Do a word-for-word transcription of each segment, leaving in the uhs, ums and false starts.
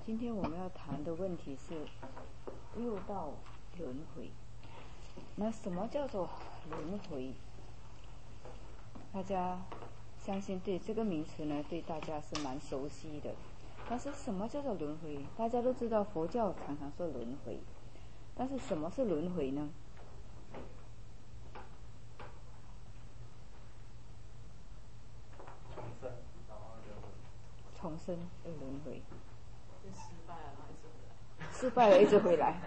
今天我们要谈的问题是六道轮回。那什么叫做轮回？大家相信对这个名词呢，对大家是蛮熟悉的。但是什么叫做轮回？大家都知道佛教常常说轮回，但是什么是轮回呢？ 重生，然后就重生的轮回。 就失败了，然后一直回来。 失败了，一直回来。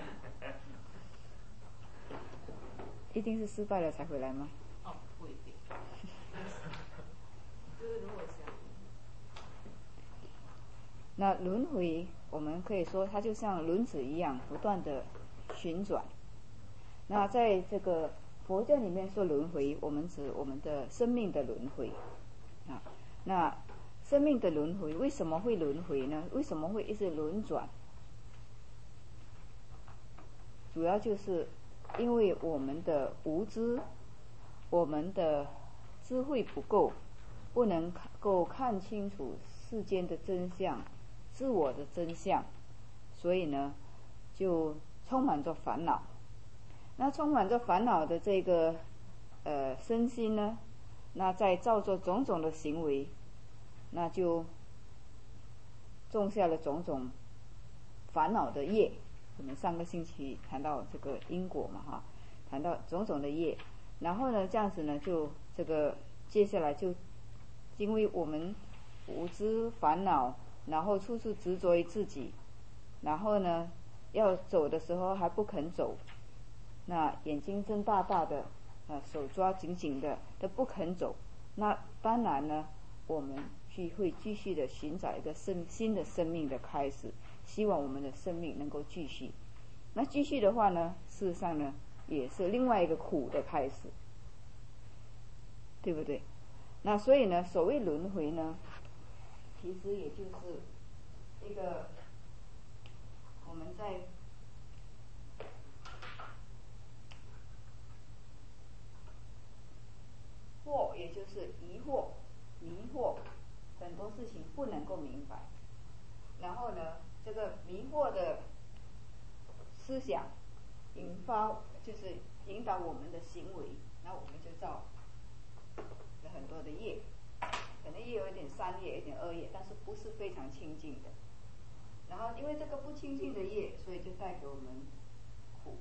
一定是失败了才回来吗？ 哦，不一定。就是如果想， 那轮回，我们可以说它就像轮子一样，不断的旋转。那在这个佛教里面说轮回，我们指我们的生命的轮回啊。那生命的轮回为什么会轮回呢？为什么会一直轮转？主要就是因为我们的无知，我们的智慧不够，不能够看清楚世间的真相，自我的真相，所以呢，就充满着烦恼。那充满着烦恼的这个呃身心呢，那在造作种种的行为，那就种下了种种烦恼的业。我们上个星期谈到这个因果嘛，哈，谈到种种的业，然后呢，这样子呢，就这个接下来就因为我们无知烦恼，然后处处执着于自己，然后呢，要走的时候还不肯走，那眼睛睁大大的，啊，手抓紧紧的，都不肯走。那当然呢，我们去会继续的寻找一个生新的生命的开始，希望我们的生命能够继续。那继续的话呢，事实上呢，也是另外一个苦的开始，对不对？那所以呢，所谓轮回呢，其实也就是一个我们在惑，也就是疑惑、迷惑，很多事情不能够明白。然后呢，这个迷惑的思想引发，就是引导我们的行为，然后我们就造了很多的业，可能也有一点善业，有一点恶业，但是不是非常清净的。然后因为这个不清净的业，所以就带给我们苦。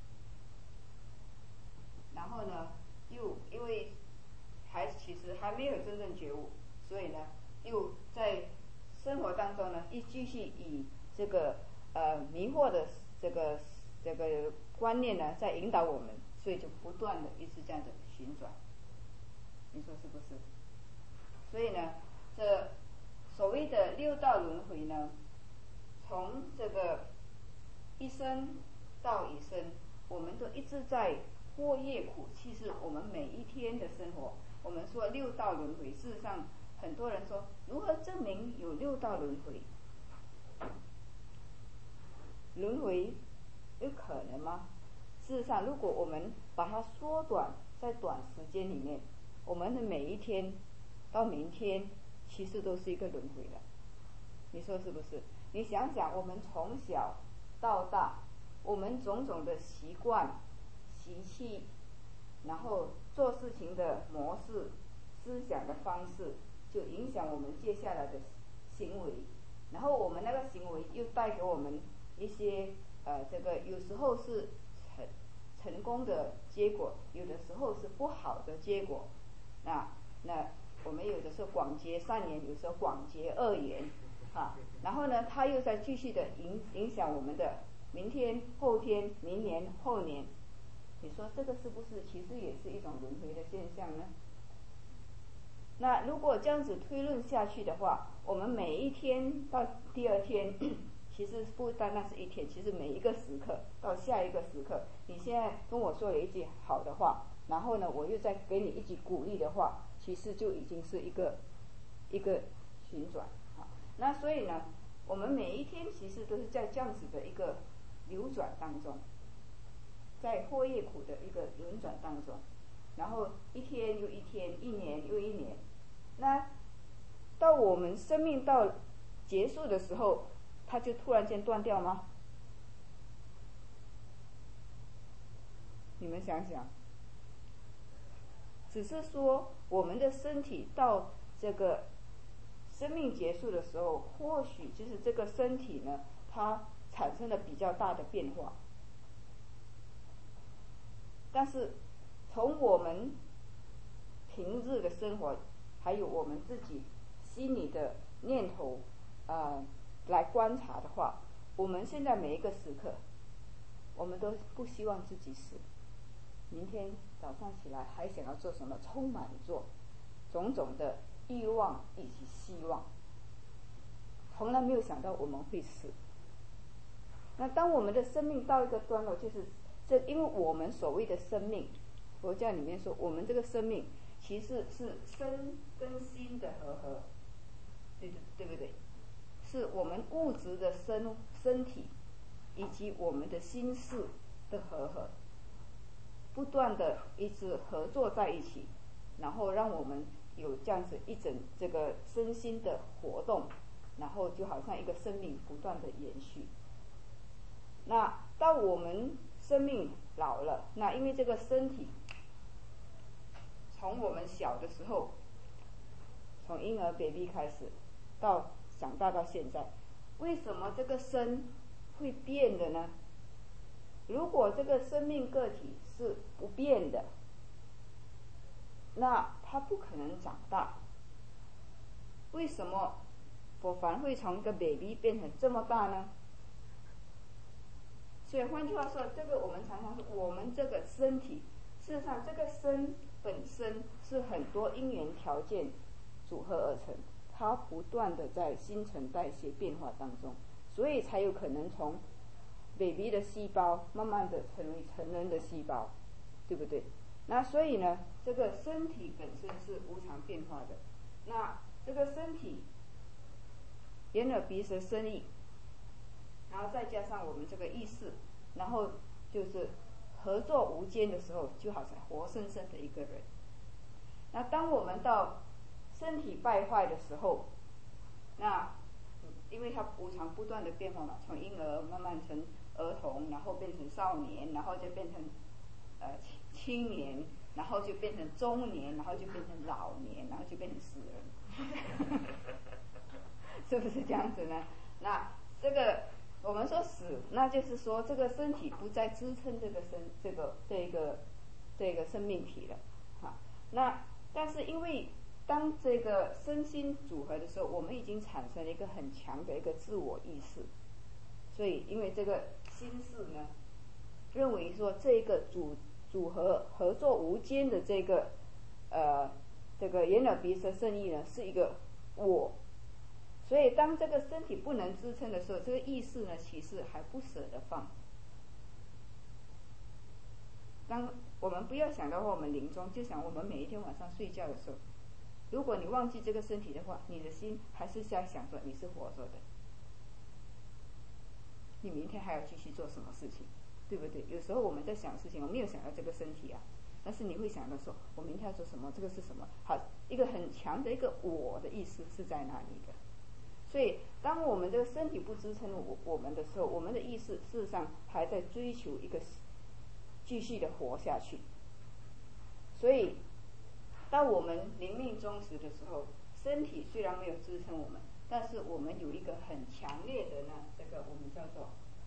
然后呢，又因为还其实还没有真正觉悟，所以呢，又在生活当中呢，一继续以这个呃迷惑的这个这个观念呢，在引导我们，所以就不断的一直这样的旋转。你说是不是？所以呢，这所谓的六道轮回呢，从这个一生到一生，我们都一直在过业苦。其实我们每一天的生活，我们说六道轮回，事实上很多人说如何证明有六道轮回？轮回有可能吗？事实上，如果我们把它缩短，在短时间里面，我们的每一天到明天，其实都是一个轮回了。你说是不是？你想想，我们从小到大，我们种种的习惯、习气，然后做事情的模式、思想的方式，就影响我们接下来的行为。然后我们那个行为又带给我们一些呃，这个有时候是成成功的结果，有的时候是不好的结果。那那我们有的时候广结善缘，有时候广结恶缘，啊，然后呢，它又在继续的影影响我们的明天、后天、明年、后年。你说这个是不是其实也是一种轮回的现象呢？那如果这样子推论下去的话，我们每一天到第二天，其实不单单是一天，其实每一个时刻到下一个时刻，你现在跟我说了一句好的话，然后呢，我又再给你一句鼓励的话，其实就已经是一个一个旋转啊。那所以呢，我们每一天其实都是在这样子的一个流转当中，在祸业苦的一个轮转当中，然后一天又一天，一年又一年，那到我们生命到结束的时候， 它就突然间断掉吗？你们想想，只是说我们的身体到这个生命结束的时候，或许就是这个身体呢，它产生了比较大的变化。但是从我们平日的生活，还有我们自己心里的念头呃来观察的话，我们现在每一个时刻，我们都不希望自己死。明天早上起来还想要做什么，充满做种种的欲望以及希望，从来没有想到我们会死。那当我们的生命到一个段落，就是这，因为我们所谓的生命，佛教里面说，我们这个生命其实是身跟心的和合，对对对不对？是我们物质的身身体以及我们的心事的和合，不断的一直合作在一起，然后让我们有这样子一整这个身心的活动，然后就好像一个生命不断的延续。那到我们生命老了，那因为这个身体从我们小的时候，从婴儿 baby 开始到长大到现在，为什么这个身会变的呢？如果这个生命个体是不变的，那它不可能长大。为什么我反而会从一个 baby 变成这么大呢？所以换句话说，这个我们常常说，我们这个身体，事实上这个身本身是很多因缘条件组合而成，它不断的在新陈代谢变化当中，所以才有可能从 baby 的细胞慢慢的成为成人的细胞，对不对？那所以呢，这个身体本身是无常变化的。那这个身体眼耳鼻舌身意，然后再加上我们这个意识，然后就是合作无间的时候，就好像活生生的一个人。那当我们到身体败坏的时候，那因为它无常不断的变化嘛，从婴儿慢慢成儿童，然后变成少年，然后就变成呃青年，然后就变成中年，然后就变成老年，然后就变成死人，是不是这样子呢？那这个我们说死，那就是说这个身体不再支撑这个身这个这个这个生命体了，哈。那但是因为当这个身心组合的时候，我们已经产生了一个很强的一个自我意识，所以因为这个心事呢，认为说这个组组合合作无间的这个呃这个眼耳鼻舌身意呢是一个我，所以当这个身体不能支撑的时候，这个意识呢其实还不舍得放。当我们不要想到我们临终，就想我们每一天晚上睡觉的时候，如果你忘记这个身体的话，你的心还是在想说你是活着的，你明天还要继续做什么事情，对不对？有时候我们在想事情，我没有想到这个身体啊，但是你会想到说我明天要做什么，这个是什么，好，一个很强的一个我的意识是在那里的。所以当我们这个身体不支撑我我们的时候，我们的意识事实上还在追求一个继续的活下去。所以当我们临命终时的时候，身体虽然没有支撑我们，但是我们有一个很强烈的呢，这个我们叫做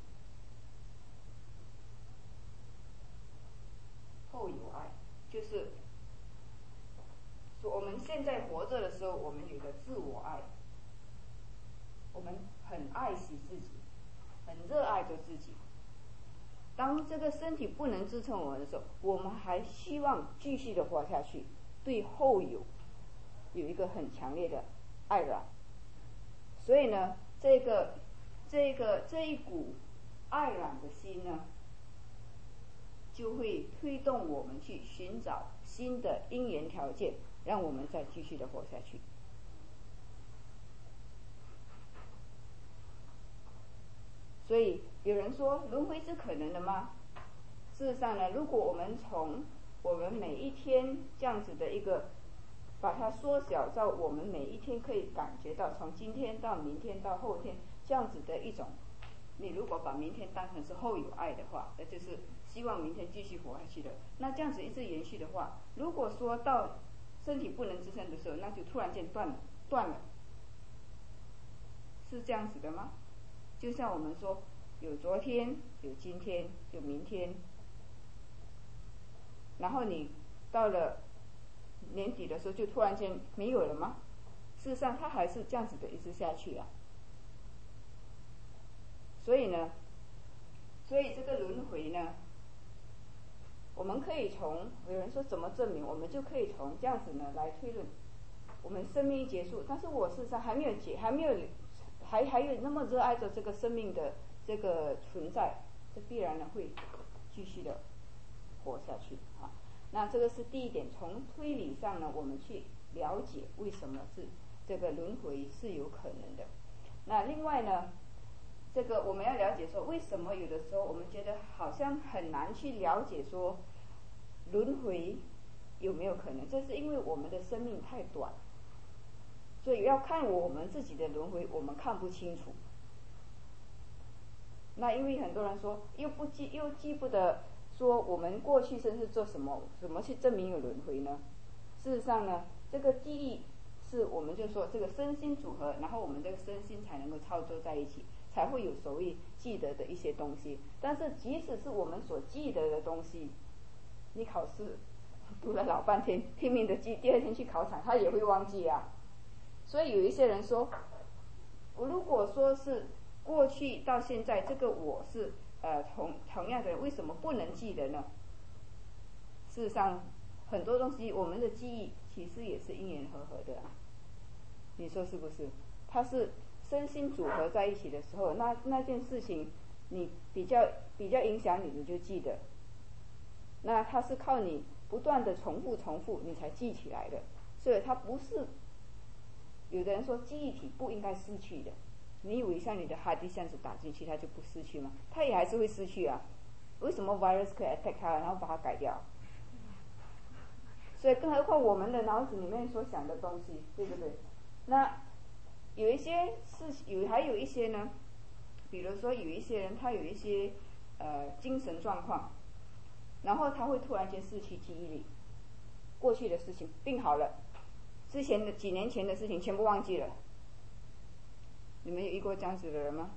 后有爱，就是说我们现在活着的时候，我们有一个自我爱，我们很爱惜自己，很热爱着自己。当这个身体不能支撑我们的时候，我们还希望继续的活下去，对后有有一个很强烈的爱染。所以呢，这个这个这一股爱染的心呢，就会推动我们去寻找新的因缘条件，让我们再继续的活下去。所以有人说轮回是可能的吗？事实上呢，如果我们从我们每一天这样子的一个把它缩小到我们每一天可以感觉到，从今天到明天到后天这样子的一种，你如果把明天当成是后有爱的话，那就是希望明天继续活下去的。那这样子一直延续的话，如果说到身体不能支撑的时候，那就突然间断了，断了，是这样子的吗？就像我们说，有昨天，有今天，有明天，然后你到了年底的时候就突然间没有了吗？事实上它还是这样子的一直下去啊。所以呢，所以这个轮回呢，我们可以从，有人说怎么证明，我们就可以从这样子呢来推论，我们生命一结束，但是我事实上还没有结，还没有还还有那么热爱着这个生命的这个存在，这必然呢会继续的活下去啊。那这个是第一点，从推理上呢，我们去了解为什么是这个轮回是有可能的。那另外呢，这个我们要了解说，为什么有的时候我们觉得好像很难去了解说轮回有没有可能？这是因为我们的生命太短，所以要看我们自己的轮回，我们看不清楚。那因为很多人说又不记又记不得说我们过去生是做什么，怎么去证明有轮回呢？事实上呢，这个记忆是我们就说这个身心组合，然后我们这个身心才能够操作在一起，才会有所谓记得的一些东西。但是即使是我们所记得的东西，你考试读了老半天拼命的记，第二天去考场他也会忘记啊。所以有一些人说，如果说是过去到现在这个我是呃同同样的人，为什么不能记得呢？事实上很多东西我们的记忆其实也是因缘和合的啊，你说是不是？它是身心组合在一起的时候，那那件事情你比较比较影响你，你就记得。那它是靠你不断的重复重复你才记起来的，所以它不是，有的人说记忆体不应该失去的，你以为像你的 hard disk 这样子打进去它就不失去吗？它也还是会失去啊。为什么 virus 可以 attack 它，然后把它改掉？所以更何况我们的脑子里面所想的东西，对不对？那有一些是有，还有一些呢，比如说有一些人他有一些呃精神状况，然后他会突然间失去记忆力，过去的事情病好了，之前的几年前的事情全部忘记了。你们有遇过这样子的人吗？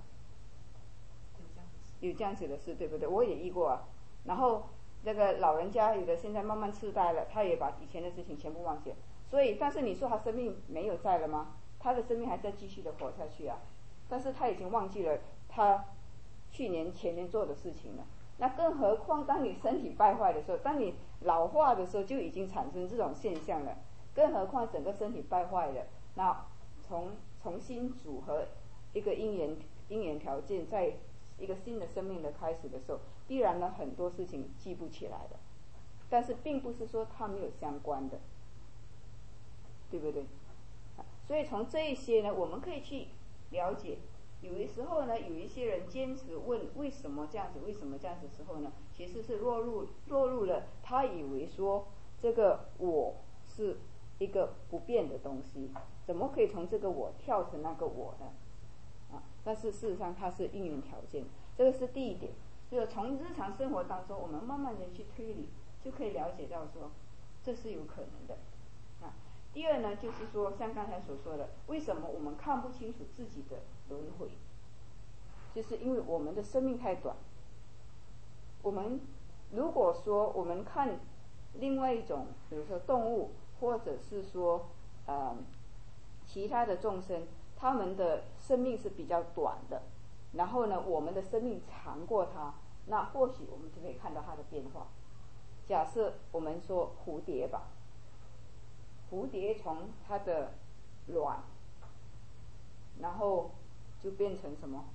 有这样子的事，对不对？我也遇过啊。然后这个老人家有的现在慢慢痴呆了，他也把以前的事情全部忘记了。所以，但是你说他生命没有在了吗？他的生命还在继续的活下去啊，但是他已经忘记了他去年前年做的事情了。那更何况当你身体败坏的时候，当你老化的时候，就已经产生这种现象了。更何况整个身体败坏了，那从重新组合一个因缘因缘条件，在一个新的生命的开始的时候，必然呢很多事情记不起来的。但是并不是说它没有相关的，对不对？所以从这一些呢，我们可以去了解。有的时候呢，有一些人坚持问为什么这样子，为什么这样子的时候呢，其实是落入落入了他以为说这个我是一个不变的东西，怎么可以从这个我跳成那个我呢？啊，但是事实上它是因缘条件，这个是第一点。就是从日常生活当中，我们慢慢的去推理，就可以了解到说这是有可能的。啊，第二呢，就是说像刚才所说的，为什么我们看不清楚自己的轮回，就是因为我们的生命太短。我们如果说我们看另外一种，比如说动物，或者是说呃其他的众生，他们的生命是比较短的，然后呢我们的生命长过它，那或许我们就可以看到它的变化。假设我们说蝴蝶吧，蝴蝶从它的卵，然后就变成什么？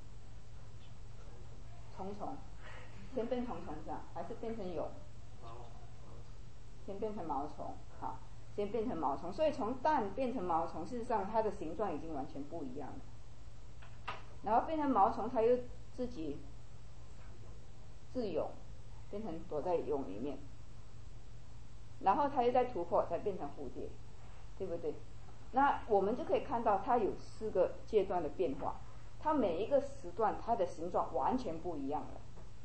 虫虫，先变虫虫是吧？还是变成蛹？先变成毛虫，好，先变成毛虫。所以从蛋变成毛虫，事实上它的形状已经完全不一样了。然后变成毛虫，它又自己自蛹，变成躲在蛹里面，然后它又再突破，才变成蝴蝶，对不对？那我们就可以看到它有四个阶段的变化。 它每一个时段它的形状完全不一样了。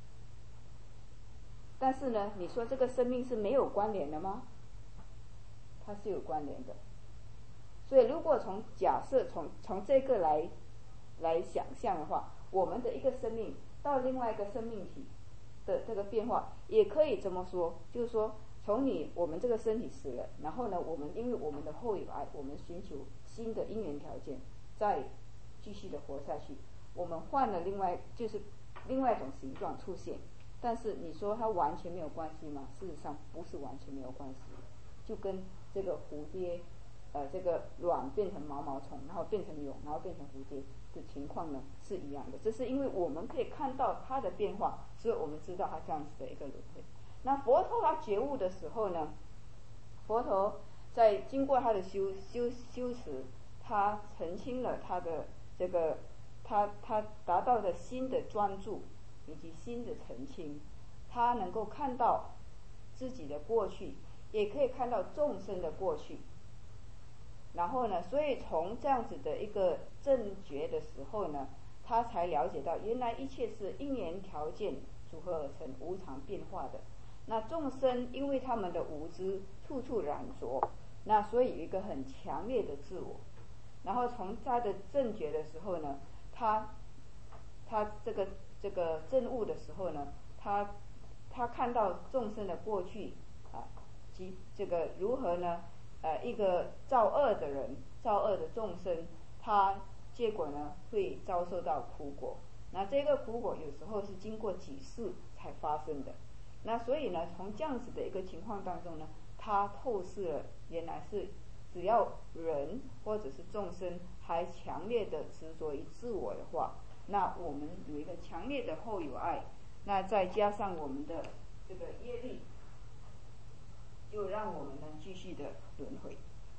但是呢，你说这个生命是没有关联的吗？它是有关联的。所以如果从假设从从这个来来想象的话，我们的一个生命到另外一个生命体的这个变化，也可以这么说，就是说从你我们这个身体死了，然后呢，我们因为我们的后有爱，我们寻求新的因缘条件，再继续的活下去。我们换了另外就是另外一种形状出现，但是你说它完全没有关系吗？事实上不是完全没有关系，就跟这个蝴蝶，呃，这个卵变成毛毛虫，然后变成蛹，然后变成蝴蝶的情况呢是一样的。这是因为我们可以看到它的变化，所以我们知道它这样子的一个轮回。那佛陀他觉悟的时候呢，佛陀在经过他的修修修持，他澄清了他的这个他他达到的新的专注以及新的澄清，他能够看到自己的过去，也可以看到众生的过去。然后呢，所以从这样子的一个正觉的时候呢，他才了解到原来一切是因缘条件组合而成，无常变化的。那众生因为他们的无知处处染着，那所以有一个很强烈的自我。然后从他的正觉的时候呢，他他这个这个证悟的时候呢，他他看到众生的过去啊，及这个如何呢？呃，一个造恶的人，造恶的众生，他结果呢会遭受到苦果。那这个苦果有时候是经过几世才发生的。那所以呢，从这样子的一个情况当中呢，他透视了原来是只要人或者是众生还强烈的执着于自我的话，那我们有一个强烈的后有爱，那再加上我们的这个业力，就让我们呢继续的轮回。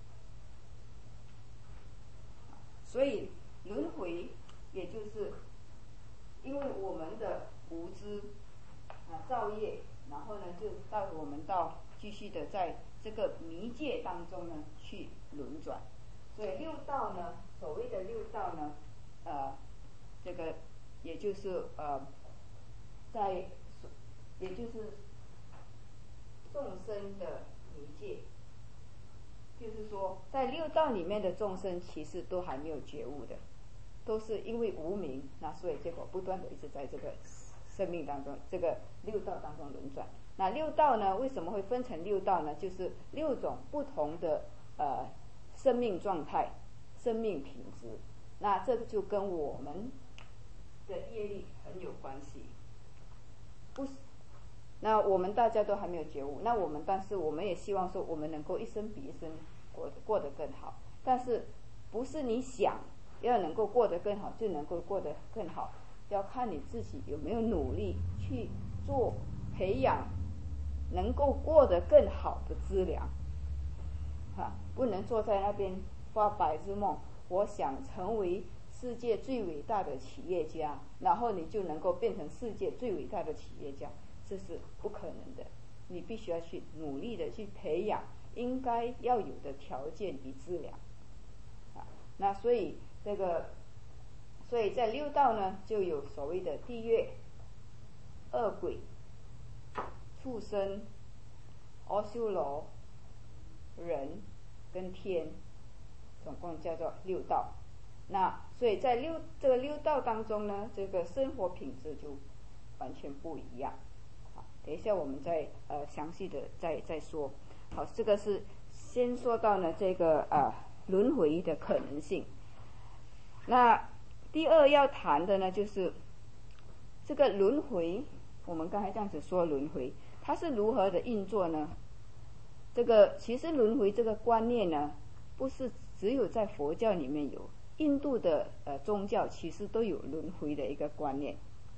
所以轮回也就是因为我们的无知啊造业，然后呢就到我们到继续的在这个迷界当中呢去轮转。所以六道呢，所谓的六道呢，呃，这个也就是呃，在也就是众生的迷界，就是说在六道里面的众生其实都还没有觉悟的，都是因为无明，那所以结果不断的一直在这个生命当中，这个六道当中轮转。那六道呢，为什么会分成六道呢？就是六种不同的呃生命状态、生命品质。那这个就跟我们的业力很有关系。不是，那我们大家都还没有觉悟，那我们但是我们也希望说，我们能够一生比一生过过得更好。但是不是你想要能够过得更好就能够过得更好，要看你自己有没有努力去做培养能够过得更好的资粮，哈，不能坐在那边发白日梦，我想成为世界最伟大的企业家，然后你就能够变成世界最伟大的企业家，这是不可能的。你必须要去努力的去培养应该要有的条件与资粮，啊，那所以这个，所以在六道呢，就有所谓的地狱、恶鬼、畜生、阿修罗、人跟天，总共叫做六道。那所以在六这个六道当中呢，这个生活品质就完全不一样。好，等一下我们再呃详细的再再说。好，这个是先说到呢这个呃轮回的可能性。那第二要谈的呢，就是这个轮回，我们刚才这样子说轮回，它是如何的运作呢？这个其实轮回这个观念呢，不是只有在佛教里面有，印度的呃宗教其实都有轮回的一个观念。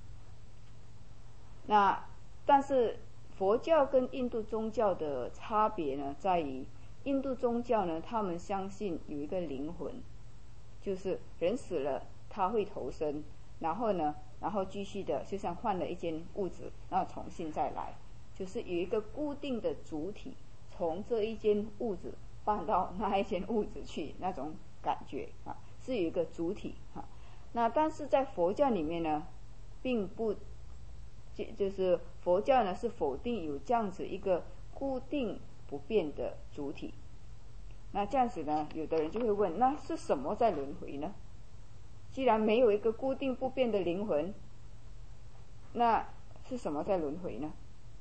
那但是佛教跟印度宗教的差别呢，在于印度宗教呢，他们相信有一个灵魂，就是人死了他会投生，然后呢，然后继续的就像换了一间屋子，然后重新再来，就是有一个固定的主体从这一间屋子搬到那一间屋子去，那种感觉啊，是有一个主体啊。 那但是在佛教里面呢，并不就就是佛教呢是否定有这样子一个固定不变的主体。那这样子呢，有的人就会问，那是什么在轮回呢？既然没有一个固定不变的灵魂，那是什么在轮回呢？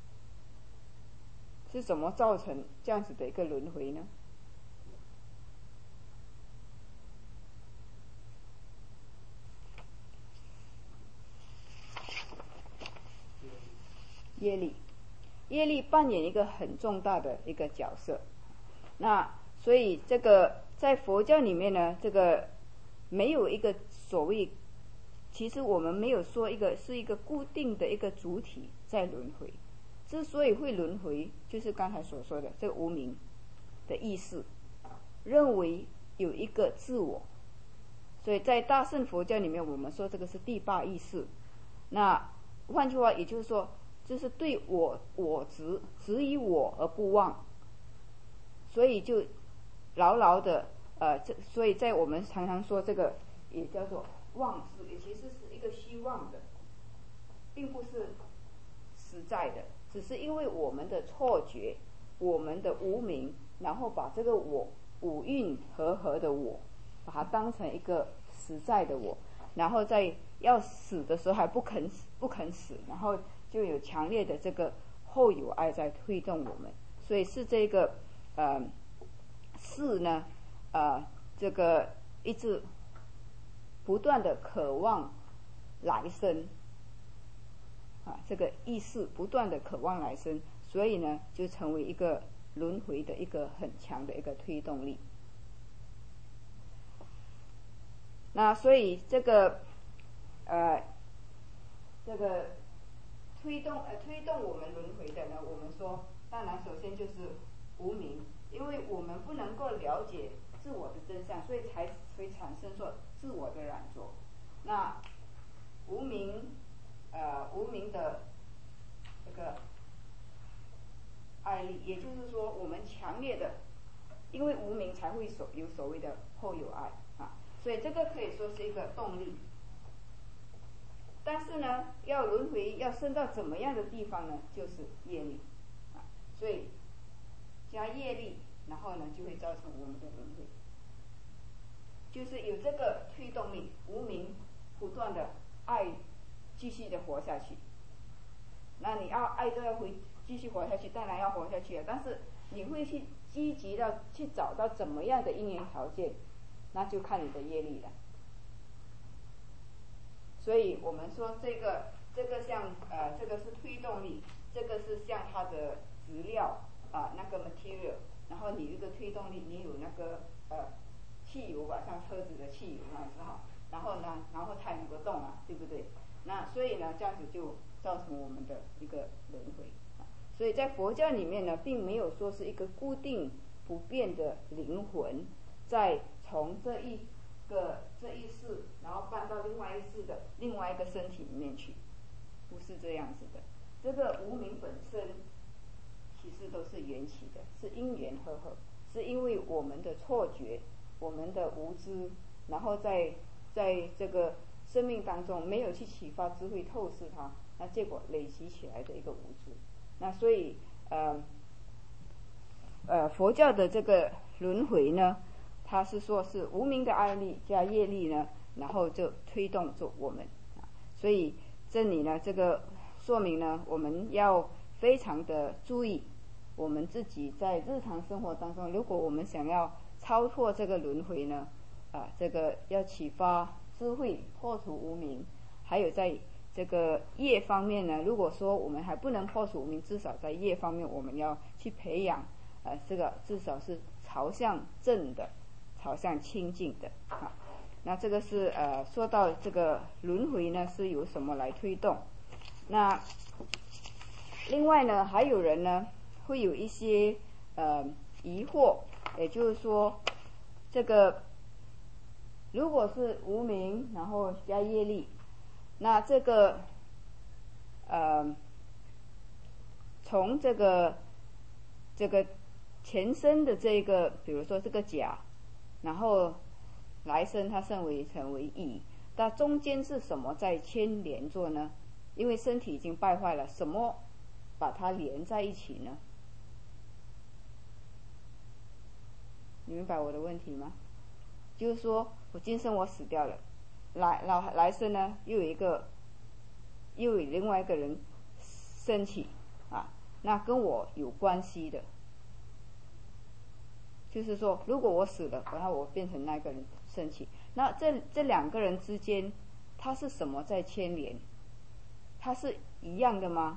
是什么造成这样子的一个轮回呢？业力，业力扮演一个很重大的一个角色。那所以这个在佛教里面呢，这个没有一个所谓，其实我们没有说一个是一个固定的一个主体在轮回。之所以会轮回，就是刚才所说的这个无明的意识，认为有一个自我。所以在大乘佛教里面，我们说这个是第八意识。那换句话，也就是说，就是对我我执，执以我而不忘，所以就牢牢的呃，这所以在我们常常说这个也叫做妄执，也其实是一个虚妄的，并不是实在的，只是因为我们的错觉，我们的无明，然后把这个我五蕴和合的我，把它当成一个实在的我，然后在要死的时候还不肯死，不肯死，然后就有强烈的这个后有爱在推动我们，所以是这个呃是呢呃这个一直不断的渴望来生啊，这个意识不断的渴望来生，所以呢就成为一个轮回的一个很强的一个推动力。那所以这个呃这个推动呃推动我们轮回的呢，我们说当然首先就是无明，因为我们不能够了解自我的真相，所以才会产生说自我的染着。那无明呃无明的这个爱力，也就是说我们强烈的，因为无明才会所有所谓的后有爱啊，所以这个可以说是一个动力。但是呢，要轮回要升到怎么样的地方呢？就是业力啊，所以加业力，然后呢就会造成我们的轮回，就是有这个推动力，无明不断的爱继续的活下去。那你要爱都要回继续活下去，当然要活下去了，但是你会去积极的去找到怎么样的因缘条件，那就看你的业力了。所以我们说这个这个像呃这个是推动力，这个是像它的质料啊、呃、那个 material， 然后你一个推动力，你有那个呃汽油吧，像车子的汽油那是哈，然后呢然后才能够动啊，对不对？那所以呢这样子就造成我们的一个轮回。所以在佛教里面呢，并没有说是一个固定不变的灵魂，在从这一个这一世，然后搬到另外一世的另外一个身体里面去，不是这样子的。这个无明本身其实都是缘起的，是因缘和合，是因为我们的错觉，我们的无知，然后在在这个生命当中没有去启发智慧透视它，那结果累积起来的一个无知。那所以呃呃佛教的这个轮回呢，它是说是无明的爱力加业力呢，然后就推动着我们。所以这里呢，这个说明呢，我们要非常的注意，我们自己在日常生活当中，如果我们想要超脱这个轮回呢，啊，这个要启发智慧，破除无明，还有在这个业方面呢，如果说我们还不能破除无明，至少在业方面我们要去培养，呃，这个至少是朝向正的，朝向清净的啊。那这个是呃说到这个轮回呢是由什么来推动？那另外呢，还有人呢会有一些呃疑惑，也就是说，这个如果是无明，然后加业力，那这个呃从这个这个前身的这个，比如说这个甲，然后来生它升为成为乙， 那中间是什么在牵连着呢？因为身体已经败坏了，什么把它连在一起呢？你明白我的问题吗？就是说我今生我死掉了，来来来生呢又有一个又有另外一个人升起啊，那跟我有关系的，就是说如果我死了，然后我变成那个人升起，那这这两个人之间它是什么在牵连？它是一样的吗？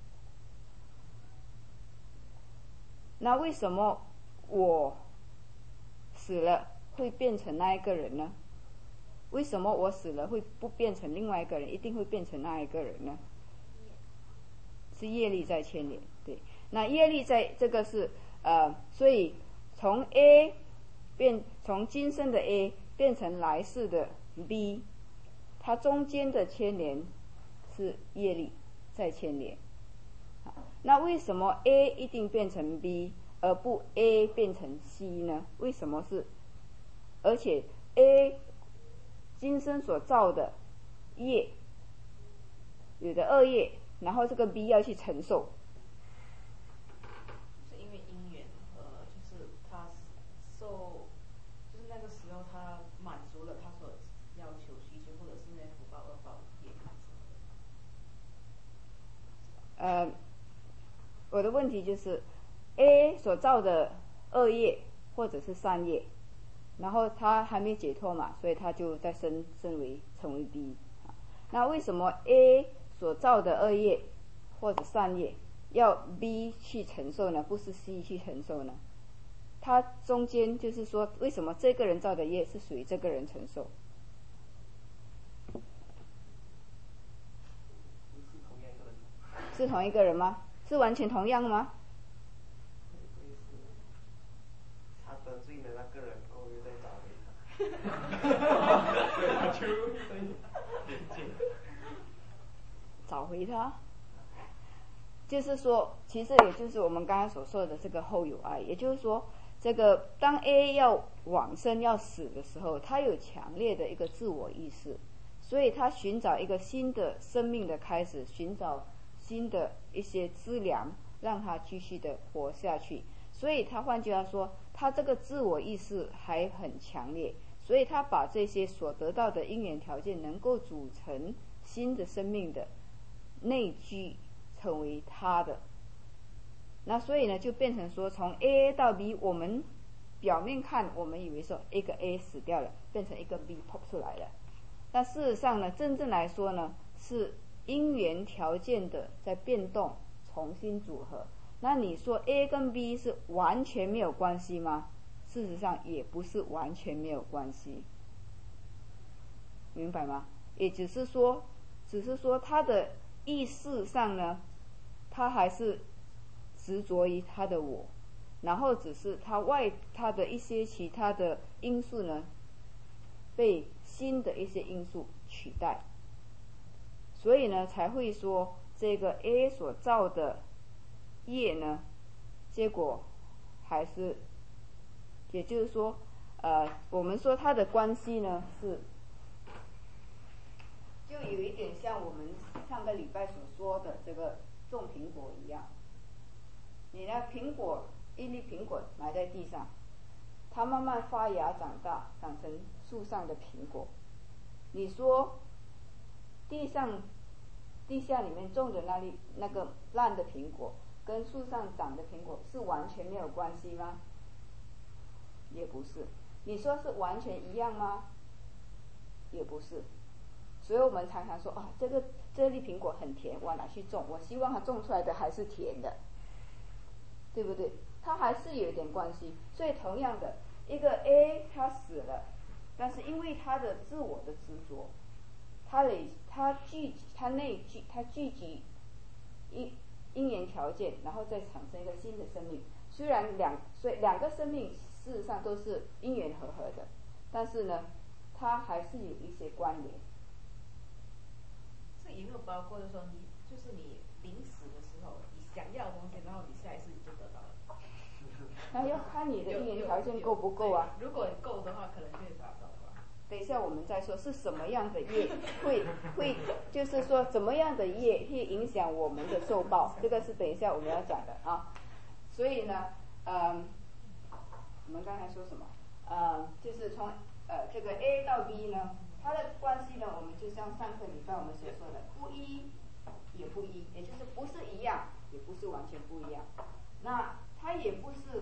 那为什么我死了会变成那一个人呢？为什么我死了会不变成另外一个人，一定会变成那一个人呢？是业力在牵连，对。那业力在这个是呃，所以从 A 变从今生的 A 变成来世的 B， 它中间的牵连是业力在牵连。那为什么 A 一定变成 B， 而不 A 变成 C 呢？为什么是？而且 A 今生所造的业，有的恶业，然后这个 B 要去承受。 是因为因缘，呃，就是他受，就是那个时候他满足了他所要求需求，或者是那福报恶报业产生的。 呃，我的问题就是 A 所造的恶业或者是善业，然后他还没解脱嘛，所以他就再升升为成为 B。那为什么 A 所造的恶业或者善业要 B 去承受呢？不是 C 去承受呢？它中间就是说，为什么这个人造的业是属于这个人承受？是同一个人吗？是完全同样吗？ 他得罪了那个人，过后又再找回他，所以他就眼镜找回他，就是说，其实也就是我们刚刚所说的这个后有爱，也就是说，这个当 A 要往生要死的时候，他有强烈的一个自我意识，所以他寻找一个新的生命的开始，寻找新的一些资粮，让他继续的活下去。所以他换句话说，他这个自我意识还很强烈，所以他把这些所得到的因缘条件能够组成新的生命的内居成为他的。那所以呢，就变成说从 A 到 B， 我们表面看我们以为说一个 A 死掉了，变成一个 B pop 出来了，但事实上呢，真正来说呢，是因缘条件的在变动，重新组合。那你说 A 跟 B 是完全没有关系吗？事实上也不是完全没有关系，明白吗？也只是说只是说他的意识上呢，他还是执着于他的我，然后只是他外他的一些其他的因素呢，被新的一些因素取代，所以呢才会说这个 A 所造的业呢，结果还是，也就是说，呃，我们说它的关系呢是，就有一点像我们上个礼拜所说的这个种苹果一样。你呢，苹果一粒苹果埋在地上，它慢慢发芽长大，长成树上的苹果。你说，地上地下里面种的那粒那个烂的苹果，跟树上长的苹果是完全没有关系吗？也不是。你说是完全一样吗？也不是。所以我们常常说，哦，这个这粒苹果很甜，我拿去种，我希望它种出来的还是甜的，对不对？它还是有一点关系。所以同样的，一个 A 他死了，但是因为他的自我的执着，他累他聚他内聚他聚集因因缘条件，然后再产生一个新的生命。虽然两所以两个生命事实上都是因缘和合的，但是呢，它还是有一些关联。 这有没有包括就是说你就是你临死的时候，你想要的东西，然后你下一次你就得到了？ 那要看你的因缘条件够不够啊。 如果你够的话，可能就会达到吧。 等一下我们再说是什么样的业会会，就是说怎么样的业会影响我们的受报，这个是等一下我们要讲的啊。所以呢，嗯，我们刚才说什么？呃，就是从呃这个 A 到 B 呢，它的关系呢，我们就像上课礼拜我们所说的，不一也不一，也就是不是一样，也不是完全不一样。那它也不是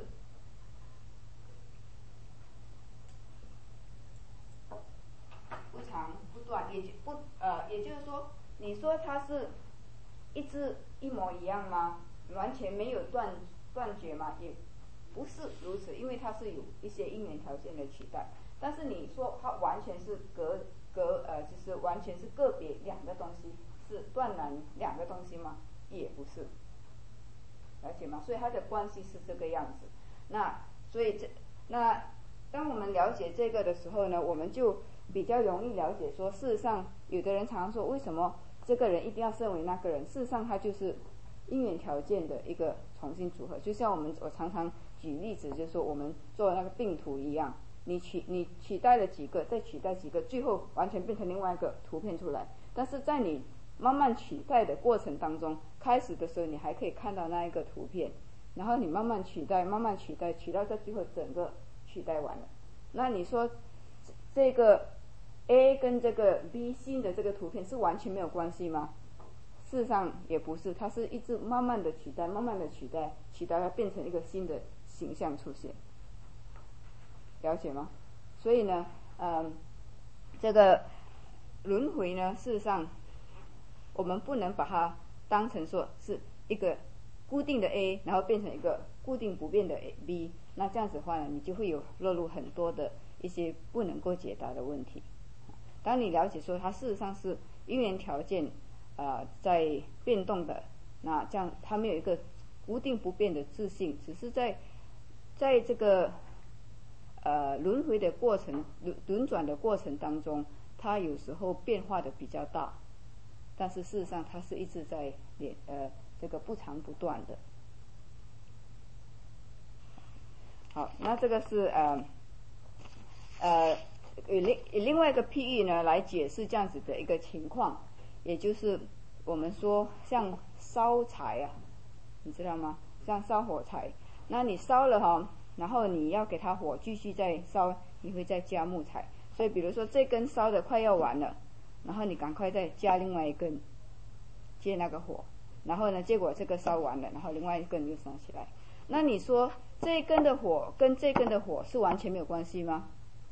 不长不短，也就不呃，也就是说，你说它是一直一模一样吗？完全没有断断绝吗？也不是如此，因为它是有一些因缘条件的取代。但是你说它完全是隔隔呃，就是完全是个别两个东西，是断然两个东西吗？也不是，了解吗？所以它的关系是这个样子。那所以这那当我们了解这个的时候呢，我们就比较容易了解说，事实上有的人常常说，为什么这个人一定要升为那个人？事实上他就是因缘条件的一个重新组合。就像我们我常常举例子，就是说我们做那个病图一样，你取你取代了几个，再取代几个，最后完全变成另外一个图片出来。但是在你慢慢取代的过程当中，开始的时候你还可以看到那一个图片，然后你慢慢取代，慢慢取代，取到在最后整个取代完了。那你说这个 A 跟这个 B 新的这个图片是完全没有关系吗？事实上也不是，它是一直慢慢的取代，慢慢的取代，取代它变成一个新的形象出现，了解吗？所以呢，嗯，这个轮回呢，事实上我们不能把它当成说是一个固定的 A， 然后变成一个固定不变的 B， 那这样子的话呢，你就会有落入很多的一些不能够解答的问题。当你了解说它事实上是因缘条件呃在变动的，那这样它没有一个固定不变的自性，只是在在这个呃轮回的过程轮轮转的过程当中，它有时候变化的比较大，但是事实上它是一直在连呃这个不长不断的。好，那这个是呃呃以另以另外一个譬喻呢来解释这样子的一个情况，也就是我们说像烧柴啊，你知道吗？像烧火柴，那你烧了哈，然后你要给它火继续再烧，你会再加木材。所以比如说这根烧的快要完了，然后你赶快再加另外一根接那个火，然后呢结果这个烧完了，然后另外一根又烧起来。那你说这一根的火跟这根的火是完全没有关系吗？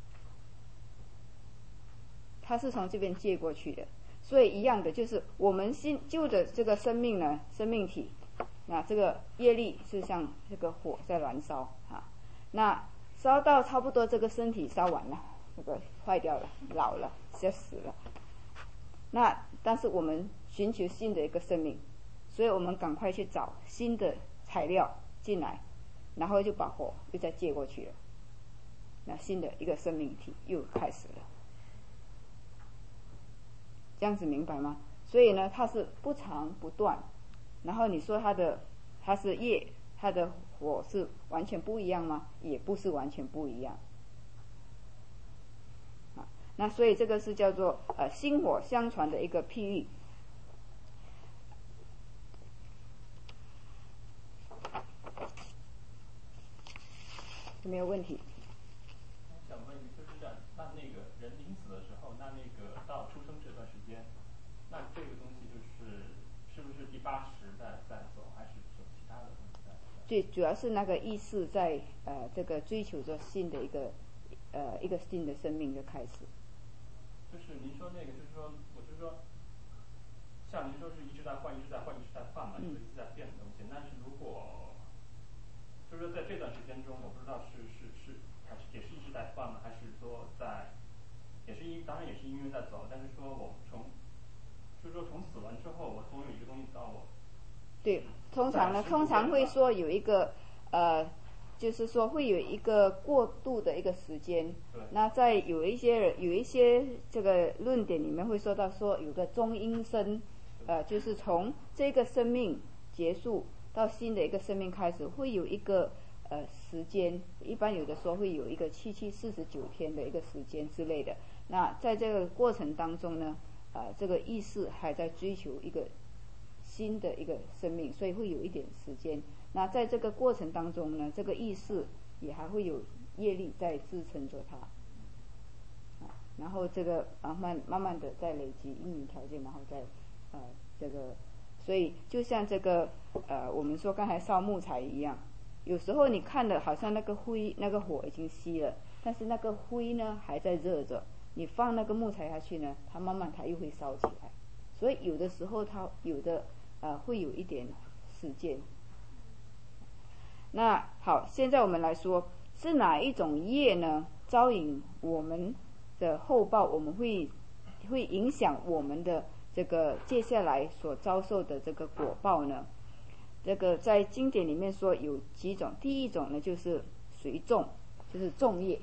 它是从这边借过去的，所以一样的，就是我们新旧的这个生命呢，生命体，那这个业力是像这个火在燃烧啊，那烧到差不多这个身体烧完了，这个坏掉了，老了，要死了。那但是我们寻求新的一个生命，所以我们赶快去找新的材料进来，然后就把火又再借过去了，那新的一个生命体又开始了。这样子明白吗？所以呢，它是不长不断，然后你说它的它是业，它的火是完全不一样吗？也不是完全不一样。啊，那所以这个是叫做呃薪火相传的一个譬喻。有没有问题？ 想问就是讲，那那个人临死的时候，那那个到出生这段时间，那这个东西就是是不是第八识在在走，还是有其他的东西在走？ 最主要是那个意识在呃这个追求着新的一个呃一个新的生命的开始。 就是您说那个，就是说，我就说，像您说是一直在换，一直在换，一直在换嘛，就是一直在变的东西。但是如果就是说在这段时间中，我不知道是是是还是也是一直在换吗？还是说在也是因当然也是因为在走，但是说我从就是说从死完之后，我总有一个东西到我。 对，通常呢，通常会说有一个呃，就是说会有一个过渡的一个时间。那在有一些人有一些这个论点里面会说到说有个中阴身，呃，就是从这个生命结束到新的一个生命开始，会有一个呃时间，一般有的时候会有一个七七四十九天的一个时间之类的。那在这个过程当中呢，呃，这个意识还在追求一个新的一个生命，所以会有一点时间。那在这个过程当中呢，这个意识也还会有业力在支撑着它，啊，然后这个慢慢慢慢的在累积因缘条件，然后再呃这个，所以就像这个呃我们说刚才烧木材一样，有时候你看的好像那个灰那个火已经熄了，但是那个灰呢还在热着，你放那个木材下去呢，它慢慢它又会烧起来，所以有的时候它有的呃会有一点时间。那好，现在我们来说是哪一种业呢招引我们的后报，我们会会影响我们的这个接下来所遭受的这个果报呢？这个在经典里面说有几种，第一种呢就是随众，就是众业。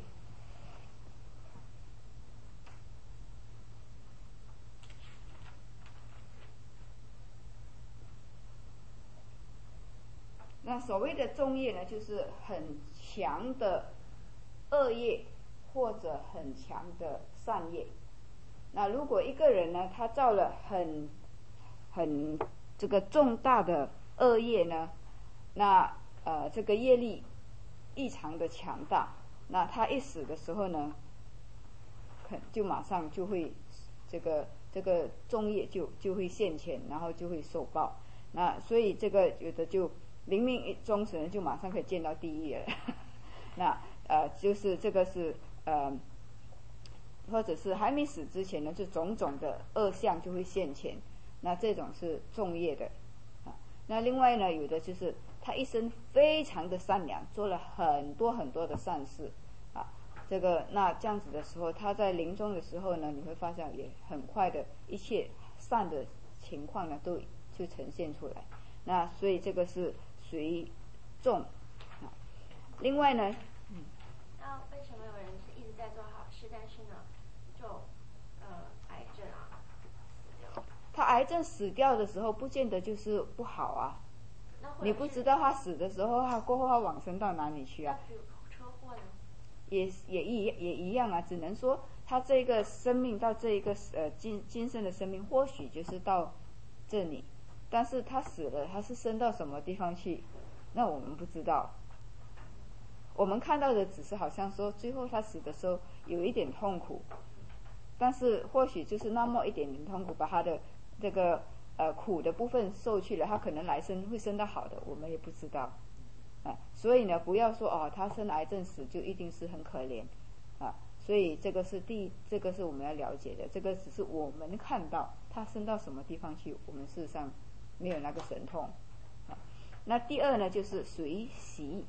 那所谓的众业呢，就是很强的恶业或者很强的善业。那如果一个人呢，他造了很很这个重大的恶业呢，那呃这个业力异常的强大，那他一死的时候呢，就马上就会这个这个众业就就会现前，然后就会受报。那所以这个有的就灵命一终时就马上可以见到地狱了。那呃就是这个是呃。或者是还没死之前呢，就种种的恶相就会现前，那这种是重业的啊。那另外呢，有的就是他一生非常的善良，做了很多很多的善事啊。这个那这样子的时候，他在临终的时候呢，你会发现也很快的一切善的情况呢，都就呈现出来。那所以这个是随众啊。另外呢，嗯， 那为什么有人是一直在做好事，但是呢？就呃癌症啊死掉。 他癌症死掉的时候，不见得就是不好啊。你不知道他死的时候，他过后他往生到哪里去啊？ 比如车祸呢？ 也也一也一样啊，只能说他这个生命到这一个呃今今生的生命，或许就是到这里，但是他死了，他是升到什么地方去？那我们不知道。我们看到的只是好像说，最后他死的时候有一点痛苦。但是或许就是那么一点点痛苦，把他的这个呃苦的部分受去了，他可能来生会生到好的，我们也不知道啊。所以呢，不要说哦，他生癌症死就一定是很可怜啊。所以这个是第这个是我们要了解的，这个只是我们看到他生到什么地方去，我们事实上没有那个神通啊。那第二呢，就是随习。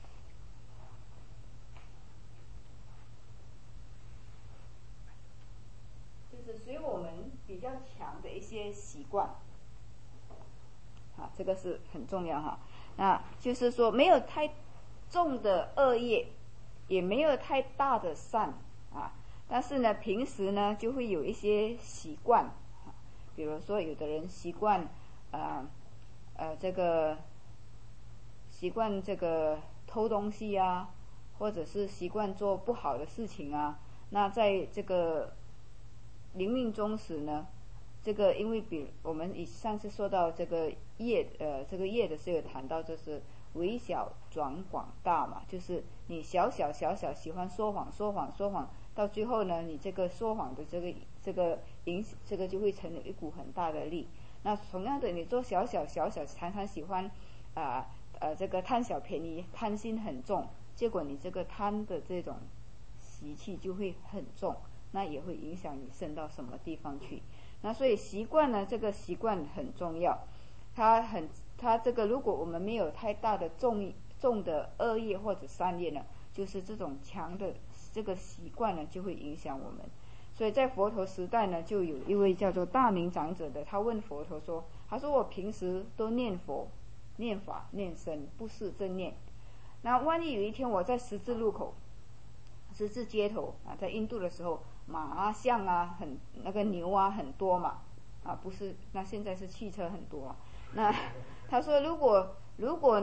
就是随我们比较强的一些习惯，啊，这个是很重要哈。那就是说，没有太重的恶业，也没有太大的善啊。但是呢，平时呢就会有一些习惯，啊，比如说有的人习惯，呃呃这个习惯这个偷东西啊，或者是习惯做不好的事情啊。那在这个临命终时呢，这个因为比我们以上次说到这个业呃这个业的时候有谈到，就是微小转广大嘛，就是你小小小小喜欢说谎说谎说谎，到最后呢，你这个说谎的这个这个影这个就会成了一股很大的力。那同样的，你做小小小小常常喜欢啊 呃, 呃这个贪小便宜，贪心很重，结果你这个贪的这种习气就会很重。那也会影响你升到什么地方去。那所以习惯呢，这个习惯很重要。它很，它这个如果我们没有太大的重重的恶业或者善业呢，就是这种强的这个习惯呢，就会影响我们。所以在佛陀时代呢，就有一位叫做大明长者的，他问佛陀说：“他说我平时都念佛、念法、念僧，不是正念。那万一有一天我在十字路口、十字街头啊，在印度的时候。”马啊象啊很那个牛啊很多嘛啊不是，那现在是汽车很多。那他说如果如果呢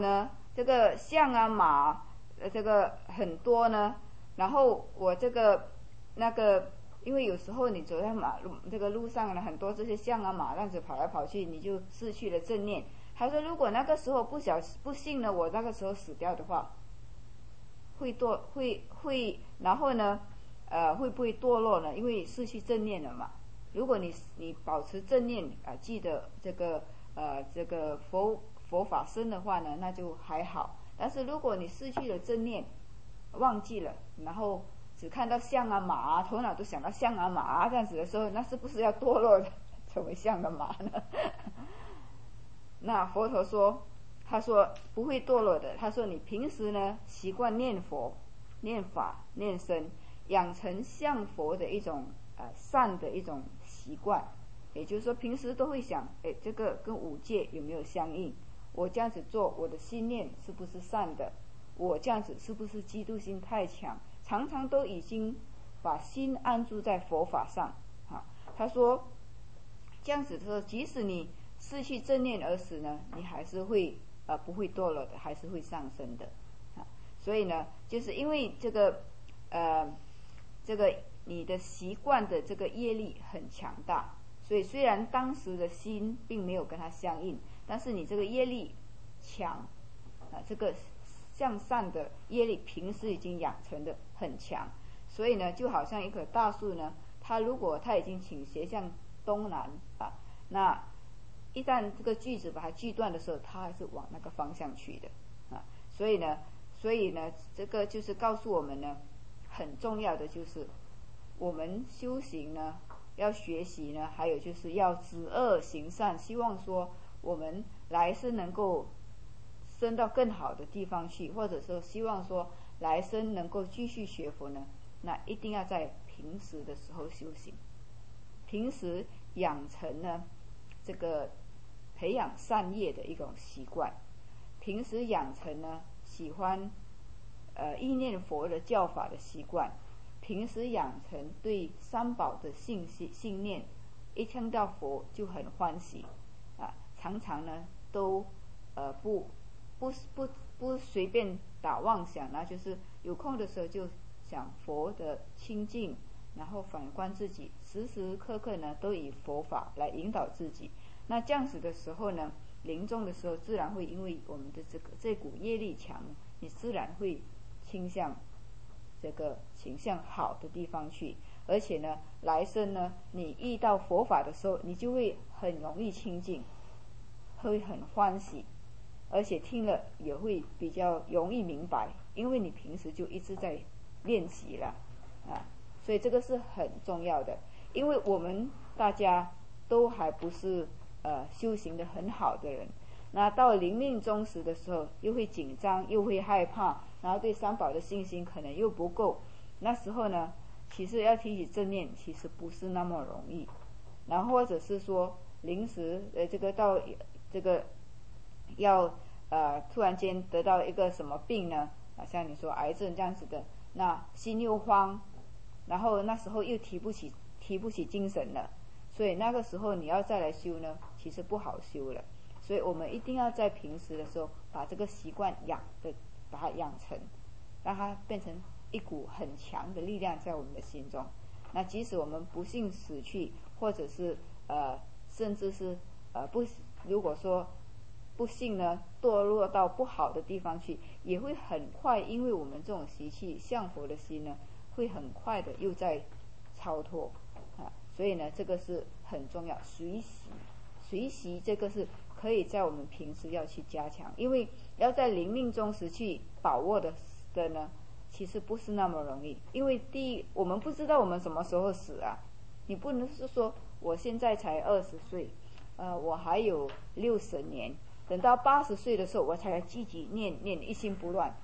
这个象啊马呃这个很多呢，然后我这个那个，因为有时候你走在马路这个路上呢，很多这些象啊马这样子跑来跑去，你就失去了正念。他说如果那个时候不小不幸呢，我那个时候死掉的话，会堕会会然后呢呃会不会堕落呢？因为失去正念了嘛。如果你你保持正念啊、呃，记得这个呃这个佛佛法僧的话呢，那就还好。但是如果你失去了正念，忘记了，然后只看到象啊马啊，头脑都想到象啊马啊这样子的时候，那是不是要堕落的成为象啊马呢？那佛陀说，他说不会堕落的。他说你平时呢习惯念佛、念法、念僧，养成向佛的一种呃善的一种习惯。也就是说平时都会想，哎，这个跟五戒有没有相应？我这样子做，我的心念是不是善的？我这样子是不是嫉妒心太强？常常都已经把心安住在佛法上啊。他说这样子说，即使你失去正念而死呢，你还是会呃不会堕落的，还是会上升的啊。所以呢，就是因为这个呃这个你的习惯的这个业力很强大，所以虽然当时的心并没有跟它相应，但是你这个业力强啊，这个向善的业力平时已经养成的很强，所以呢就好像一棵大树呢，它如果它已经倾斜向东南啊，那一旦这个锯子把它锯断的时候，它还是往那个方向去的啊。所以呢所以呢这个就是告诉我们呢，很重要的就是我们修行呢要学习呢，还有就是要止恶行善，希望说我们来生能够升到更好的地方去，或者说希望说来生能够继续学佛呢，那一定要在平时的时候修行，平时养成呢这个培养善业的一种习惯，平时养成呢喜欢呃意念佛的教法的习惯，平时养成对三宝的信息信念，一听到佛就很欢喜啊，常常呢都呃不不不不随便打妄想，那就是有空的时候就想佛的清净，然后反观自己，时时刻刻呢都以佛法来引导自己。那这样子的时候呢，临终的时候自然会因为我们的这个这股业力强，你自然会倾向这个倾向好的地方去，而且呢来生呢你遇到佛法的时候，你就会很容易亲近，会很欢喜，而且听了也会比较容易明白，因为你平时就一直在练习了啊，所以这个是很重要的。因为我们大家都还不是呃修行的很好的人，那到临命终时的时候又会紧张又会害怕，然后对三宝的信心可能又不够，那时候呢其实要提起正念其实不是那么容易，然后或者是说临时呃这个到这个要呃突然间得到一个什么病呢啊，像你说癌症这样子的，那心又慌，然后那时候又提不起提不起精神了，所以那个时候你要再来修呢其实不好修了。所以我们一定要在平时的时候把这个习惯养的把它养成，让它变成一股很强的力量在我们的心中。那即使我们不幸死去，或者是呃甚至是呃不如果说不幸呢堕落到不好的地方去，也会很快，因为我们这种习气向佛的心呢会很快的又在超脱啊。所以呢这个是很重要，随习随习这个是可以在我们平时要去加强，因为要在临命终时去把握的的呢其实不是那么容易。因为第一我们不知道我们什么时候死啊，你不能是说我现在才二十岁呃我还有六十年，等到八十岁的时候我才积极念念一心不乱。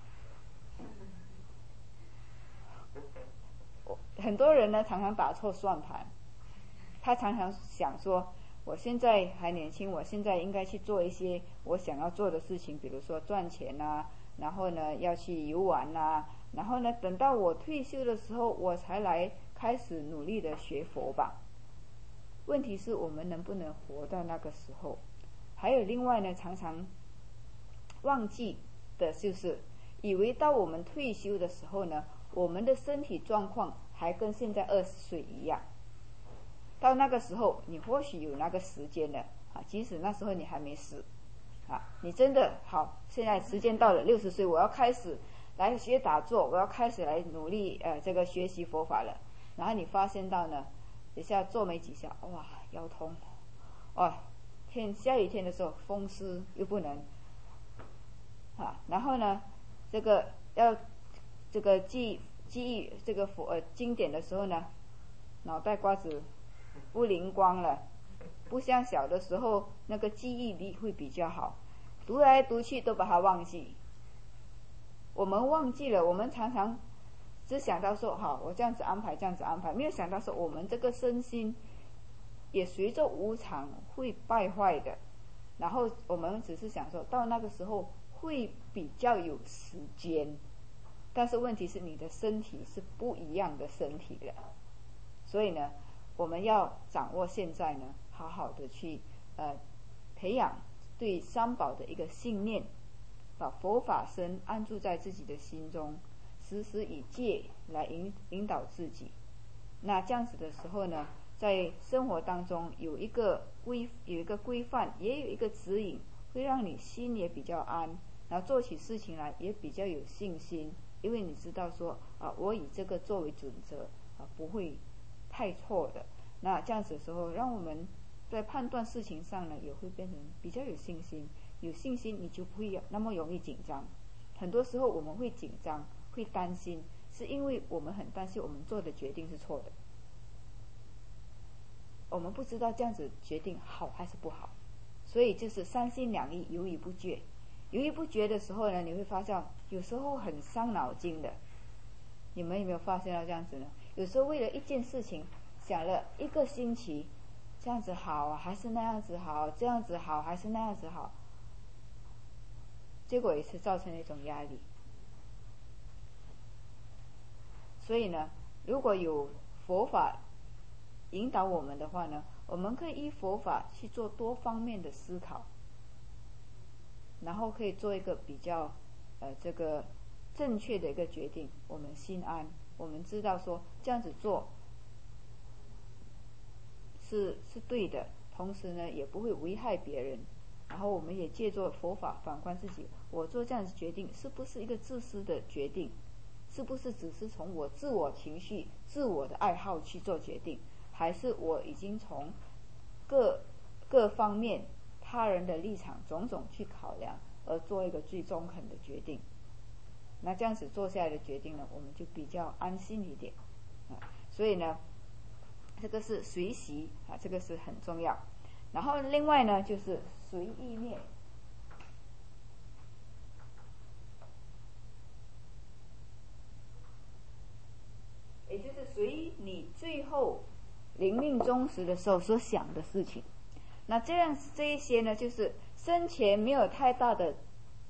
很多人呢常常打错算盘，他常常想说我现在还年轻，我现在应该去做一些我想要做的事情，比如说赚钱啊，然后呢要去游玩啊，然后呢等到我退休的时候我才来开始努力的学佛吧。问题是我们能不能活到那个时候？还有另外呢常常忘记的就是以为到我们退休的时候呢，我们的身体状况还跟现在二十岁一样。到那个时候，你或许有那个时间了啊，即使那时候你还没死啊，你真的好，现在时间到了，六十岁，我要开始来学打坐，我要开始来努力呃这个学习佛法了。然后你发现到呢，一下做没几下，哇，腰痛，哇，天下雨天的时候风湿又不能啊，然后呢，这个要这个记记忆这个佛呃经典的时候呢，脑袋瓜子不灵光了，不像小的时候那个记忆力会比较好，读来读去都把它忘记。我们忘记了，我们常常只想到说好，我这样子安排，这样子安排，没有想到说我们这个身心也随着无常会败坏的。然后我们只是想说到那个时候会比较有时间，但是问题是你的身体是不一样的身体的，所以呢，我们要掌握现在呢，好好的去呃培养对三宝的一个信念，把佛法身安住在自己的心中，时时以戒来引引导自己。那这样子的时候呢，在生活当中有一个规有一个规范，也有一个指引，会让你心也比较安，然后做起事情来也比较有信心，因为你知道说啊，我以这个作为准则啊，不会太错的。那这样子的时候，让我们在判断事情上呢，也会变成比较有信心。有信心，你就不会那么容易紧张。很多时候我们会紧张，会担心，是因为我们很担心我们做的决定是错的。我们不知道这样子决定好还是不好，所以就是三心两意，犹豫不决。犹豫不决的时候呢，你会发现有时候很伤脑筋的。你们有没有发现到这样子呢？有时候为了一件事情想了一个星期，这样子好还是那样子好，这样子好还是那样子好，结果也是造成了一种压力。所以呢，如果有佛法引导我们的话呢，我们可以依佛法去做多方面的思考，然后可以做一个比较呃这个正确的一个决定，我们心安，我们知道说这样子做是是对的，同时呢也不会危害别人。然后我们也借助佛法反观自己，我做这样子决定是不是一个自私的决定，是不是只是从我自我情绪自我的爱好去做决定，还是我已经从各各方面他人的立场种种去考量而做一个最中肯的决定。那这样子做下来的决定呢，我们就比较安心一点啊。所以呢，这个是随习啊，这个是很重要。然后另外呢，就是随意念。也就是随你最后临命终时的时候所想的事情。那这样这一些呢，就是生前没有太大的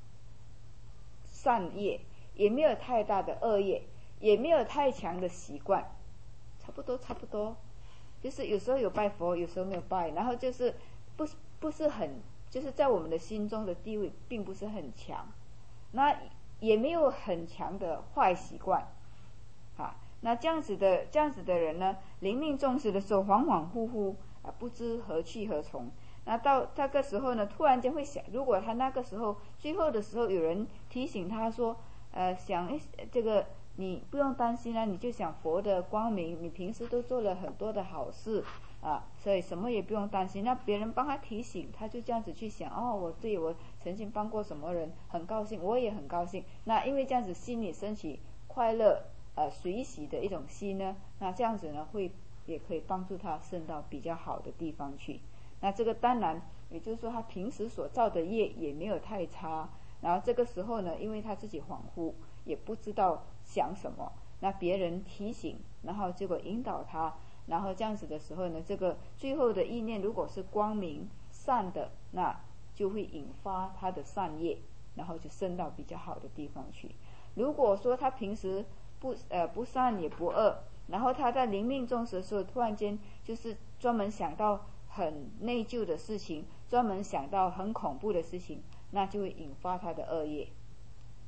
善业，也没有太大的恶业，也没有太强的习惯，差不多差不多。就是有时候有拜佛，有时候没有拜，然后就是不不是很，就是在我们的心中的地位并不是很强，那也没有很强的坏习惯啊。那这样子的这样子的人呢，临命终时的时候恍恍惚惚啊，不知何去何从。那到那个时候呢，突然间会想，如果他那个时候最后的时候有人提醒他说，呃，想这个你不用担心啊，你就想佛的光明，你平时都做了很多的好事啊，所以什么也不用担心。那别人帮他提醒，他就这样子去想，哦，我对我曾经帮过什么人，很高兴，我也很高兴。那因为这样子心里升起快乐呃随喜的一种心呢，那这样子呢会也可以帮助他升到比较好的地方去。那这个当然也就是说他平时所造的业也没有太差，然后这个时候呢，因为他自己恍惚也不知道想什么，那别人提醒，然后结果引导他，然后这样子的时候呢，这个最后的意念如果是光明善的，那就会引发他的善业，然后就升到比较好的地方去。如果说他平时不呃不善也不恶，然后他在临命终时的时候突然间就是专门想到很内疚的事情，专门想到很恐怖的事情，那就会引发他的恶业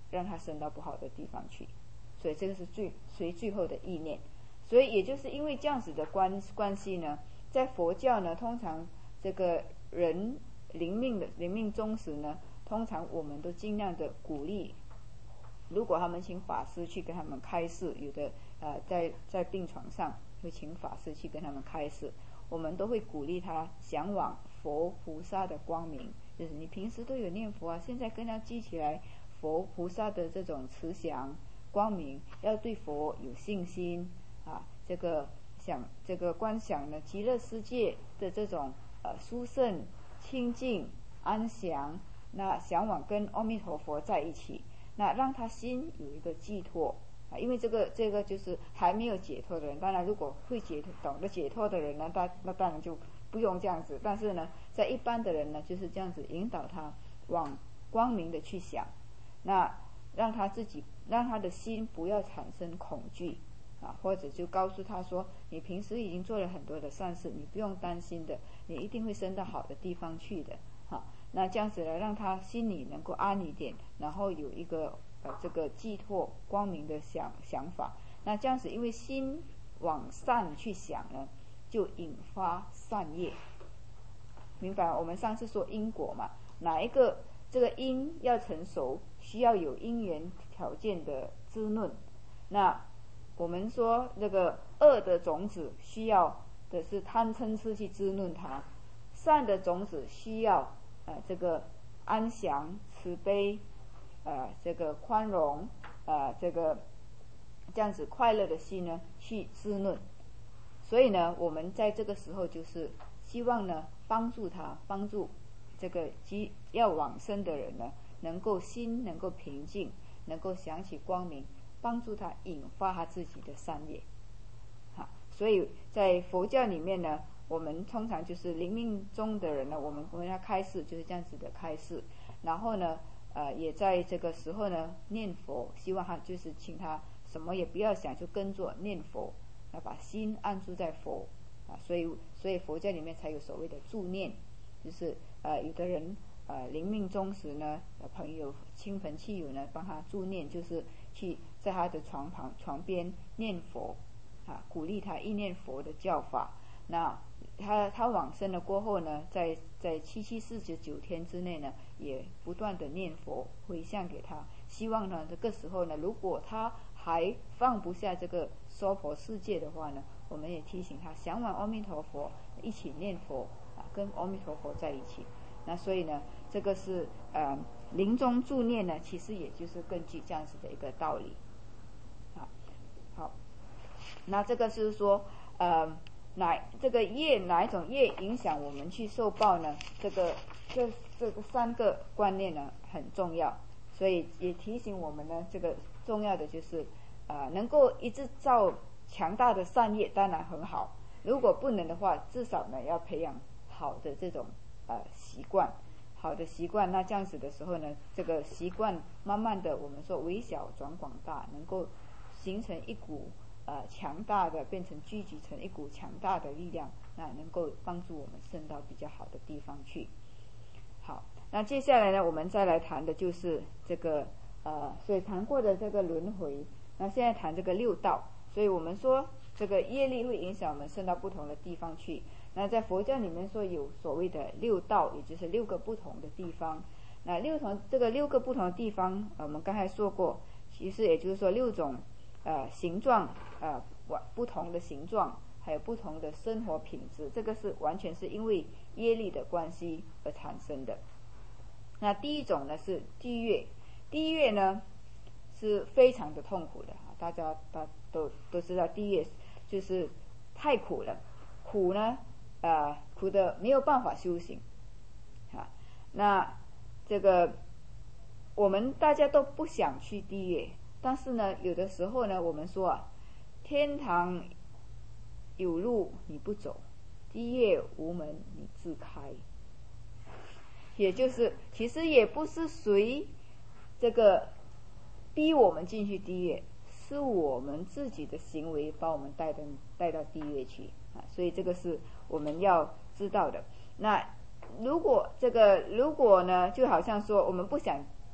让他升到不好的地方去。所以这个是最随最后的意念。所以也就是因为这样子的关关系呢，在佛教呢，通常这个人灵命的灵命宗时呢，通常我们都尽量的鼓励，如果他们请法师去跟他们开示，有的呃在在病床上会请法师去跟他们开示，我们都会鼓励他向往佛菩萨的光明，就是你平时都有念佛啊，现在跟他记起来佛菩萨的这种慈祥光明，要对佛有信心啊，这个想这个观想呢极乐世界的这种呃殊胜清净安详，那向往跟阿弥陀佛在一起，那让他心有一个寄托啊，因为这个这个就是还没有解脱的人，当然如果会解脱懂得解脱的人呢，那那当然就不用这样子，但是呢在一般的人呢就是这样子引导他往光明的去想，那让他自己让他的心不要产生恐惧啊，或者就告诉他说，你平时已经做了很多的善事，你不用担心的，你一定会升到好的地方去的啊。那这样子呢，让他心里能够安一点，然后有一个呃这个寄托光明的想想法。那这样子，因为心往善去想呢，就引发善业，明白吗？我们上次说因果嘛，哪一个这个因要成熟，需要有因缘条件的滋润。那我们说这个恶的种子需要的是贪嗔痴去滋润它，善的种子需要呃这个安详慈悲呃这个宽容呃这个这样子快乐的心呢去滋润。所以呢我们在这个时候就是希望呢帮助他帮助这个即要往生的人呢能够心能够平静，能够想起光明，帮助他引发他自己的善业。好，所以在佛教里面呢，我们通常就是灵命中的人呢，我们跟他开示就是这样子的开示，然后呢呃也在这个时候呢念佛，希望他就是请他什么也不要想，就跟着念佛，要把心安住在佛啊。所以所以佛教里面才有所谓的助念，就是呃有的人呃灵命中时呢，朋友亲朋戚友呢帮他助念，就是去在他的床旁床边念佛啊，鼓励他意念佛的教法。那他他往生了过后呢，在在七七四十九天之内呢，也不断的念佛回向给他，希望呢这个时候呢，如果他还放不下这个娑婆世界的话呢，我们也提醒他向往阿弥陀佛，一起念佛啊，跟阿弥陀佛在一起。那所以呢，这个是呃临终助念呢，其实也就是根据这样子的一个道理。好，好，那这个是说呃哪这个业哪一种业影响我们去受报呢？这个这这个三个观念呢很重要，所以也提醒我们呢，这个重要的就是啊、呃、能够一直造强大的善业，当然很好。如果不能的话，至少呢要培养好的这种呃习惯，好的习惯。那这样子的时候呢，这个习惯慢慢的，我们说微小转广大，能够形成一股呃强大的，变成聚集成一股强大的力量，那能够帮助我们升到比较好的地方去。好，那接下来呢，我们再来谈的就是这个呃，所以谈过的这个轮回。那现在谈这个六道，所以我们说这个业力会影响我们升到不同的地方去。那在佛教里面说有所谓的六道，也就是六个不同的地方。那六同这个六个不同的地方，呃、我们刚才说过，其实也就是说六种呃形状呃不同的形状，还有不同的生活品质，这个是完全是因为业力的关系而产生的。那第一种呢是地狱，地狱呢是非常的痛苦的，大家大都都知道地狱就是太苦了，苦呢呃苦的没有办法修行啊。那这个我们大家都不想去地狱，但是呢有的时候呢我们说啊，天堂有路你不走，地狱无门你自开。也就是其实也不是谁这个逼我们进去地狱，是我们自己的行为把我们带到带到地狱去啊，所以这个是我们要知道的。那如果这个如果呢，就好像说我们不想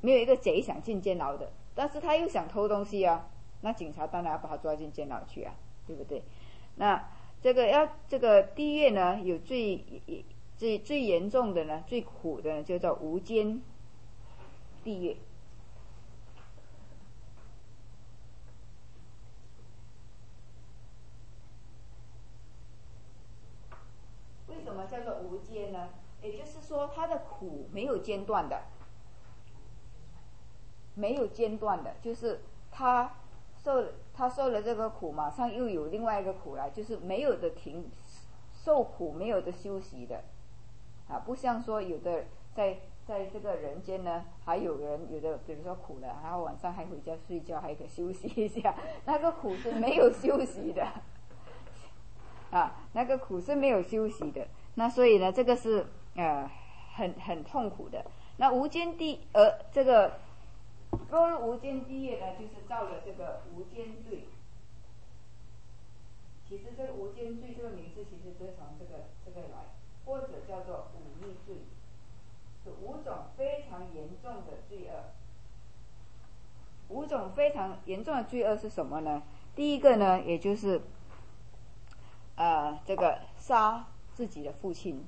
没有一个贼想进监牢的，但是他又想偷东西啊，那警察当然要把他抓进监牢去啊，对不对？那这个要这个地狱呢，有最最最严重的呢，最苦的呢，就叫无间地狱。为什么叫做无间呢？也就是说，它的苦没有间断的，没有间断的，就是他受他受了这个苦，马上又有另外一个苦来，就是没有的停，受苦没有的休息的，啊，不像说有的在在这个人间呢，还有人有的比如说苦了，然后晚上还回家睡觉，还可以休息一下，那个苦是没有休息的，啊，那个苦是没有休息的。那所以呢，这个是呃很很痛苦的。那无间地呃这个落入无间地狱呢，就是造了这个无间罪。其实这个无间罪这个名字其实就是从这个这个来，或者叫做忤逆罪，是五种非常严重的罪恶。五种非常严重的罪恶是什么呢？第一个呢，也就是呃这个杀自己的父亲，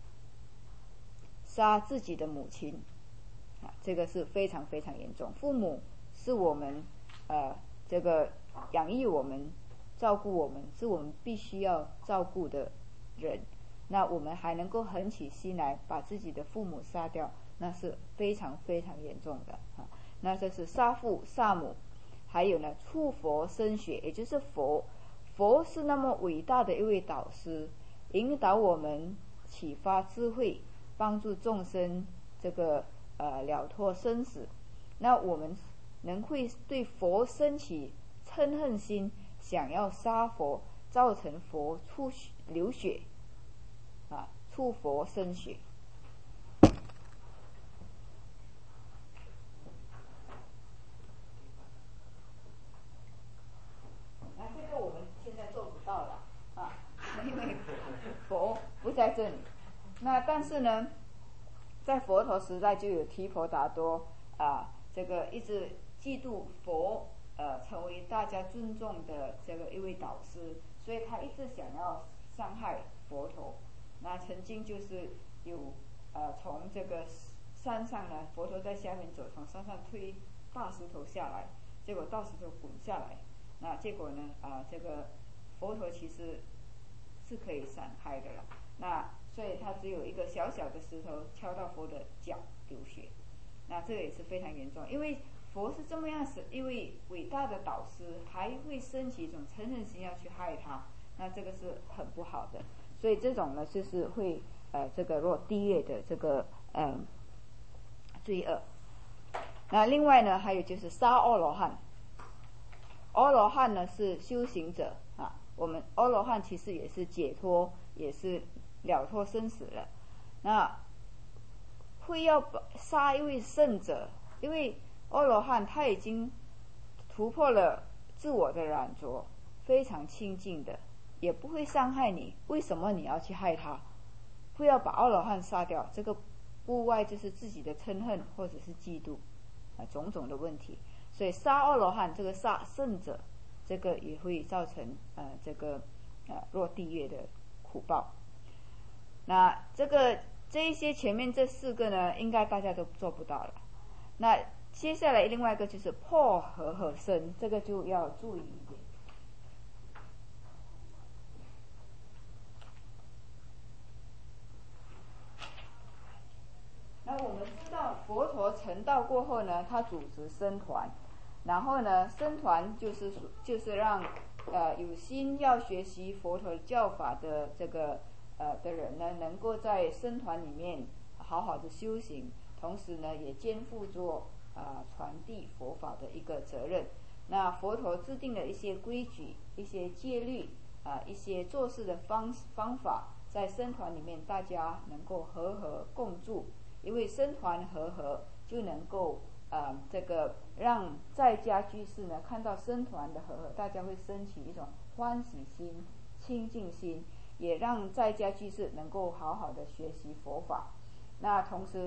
杀自己的母亲，啊，这个是非常非常严重。父母是我们呃这个养育我们、照顾我们，是我们必须要照顾的人。那我们还能够狠起心来把自己的父母杀掉，那是非常非常严重的啊。那这是杀父杀母，还有呢，触佛生血，也就是佛，佛是那么伟大的一位导师，引导我们启发智慧，帮助众生这个呃了脱生死。那我们能会对佛生起嗔恨心，想要杀佛，造成佛出流血啊，触佛生血。那这个我们现在做不到了啊，因为佛不在这里。那但是呢，在佛陀时代就有提婆达多啊，这个一直嫉妒佛，呃，成为大家尊重的这个一位导师，所以他一直想要伤害佛陀。那曾经就是有呃从这个山上呢，佛陀在下面走，从山上推大石头下来，结果大石头滚下来，那结果呢啊、呃、这个佛陀其实是可以闪开的了，那所以他只有一个小小的石头敲到佛的脚流血，那这个也是非常严重，因为佛是这么样是一位伟大的导师，还会升起一种嗔恨心要去害他，那这个是很不好的。所以这种呢，就是会呃这个落地狱的这个呃罪恶。那另外呢，还有就是杀阿罗汉。阿罗汉呢是修行者啊，我们阿罗汉其实也是解脱，也是了脱生死了。那会要杀一位圣者，因为阿罗汉他已经突破了自我的染着，非常清净的。也不会伤害你，为什么你要去害他？不要把阿罗汉杀掉，这个不外就是自己的嗔恨或者是嫉妒啊，种种的问题。所以杀阿罗汉，这个杀圣者，这个也会造成呃这个呃落地狱的苦报。那这个这一些前面这四个呢，应该大家都做不到了。那接下来另外一个就是破和合身，这个就要注意一点。那我们知道佛陀成道过后呢，他组织僧团，然后呢，僧团就是就是让呃有心要学习佛陀教法的这个呃的人呢，能够在僧团里面好好的修行，同时呢，也肩负着啊、呃、传递佛法的一个责任。那佛陀制定了一些规矩、一些戒律啊、呃、一些做事的方方法，在僧团里面大家能够和和共住。因为僧团和合，就能够呃这个让在家居士呢看到僧团的和合，大家会升起一种欢喜心、清净心，也让在家居士能够好好的学习佛法。那同时，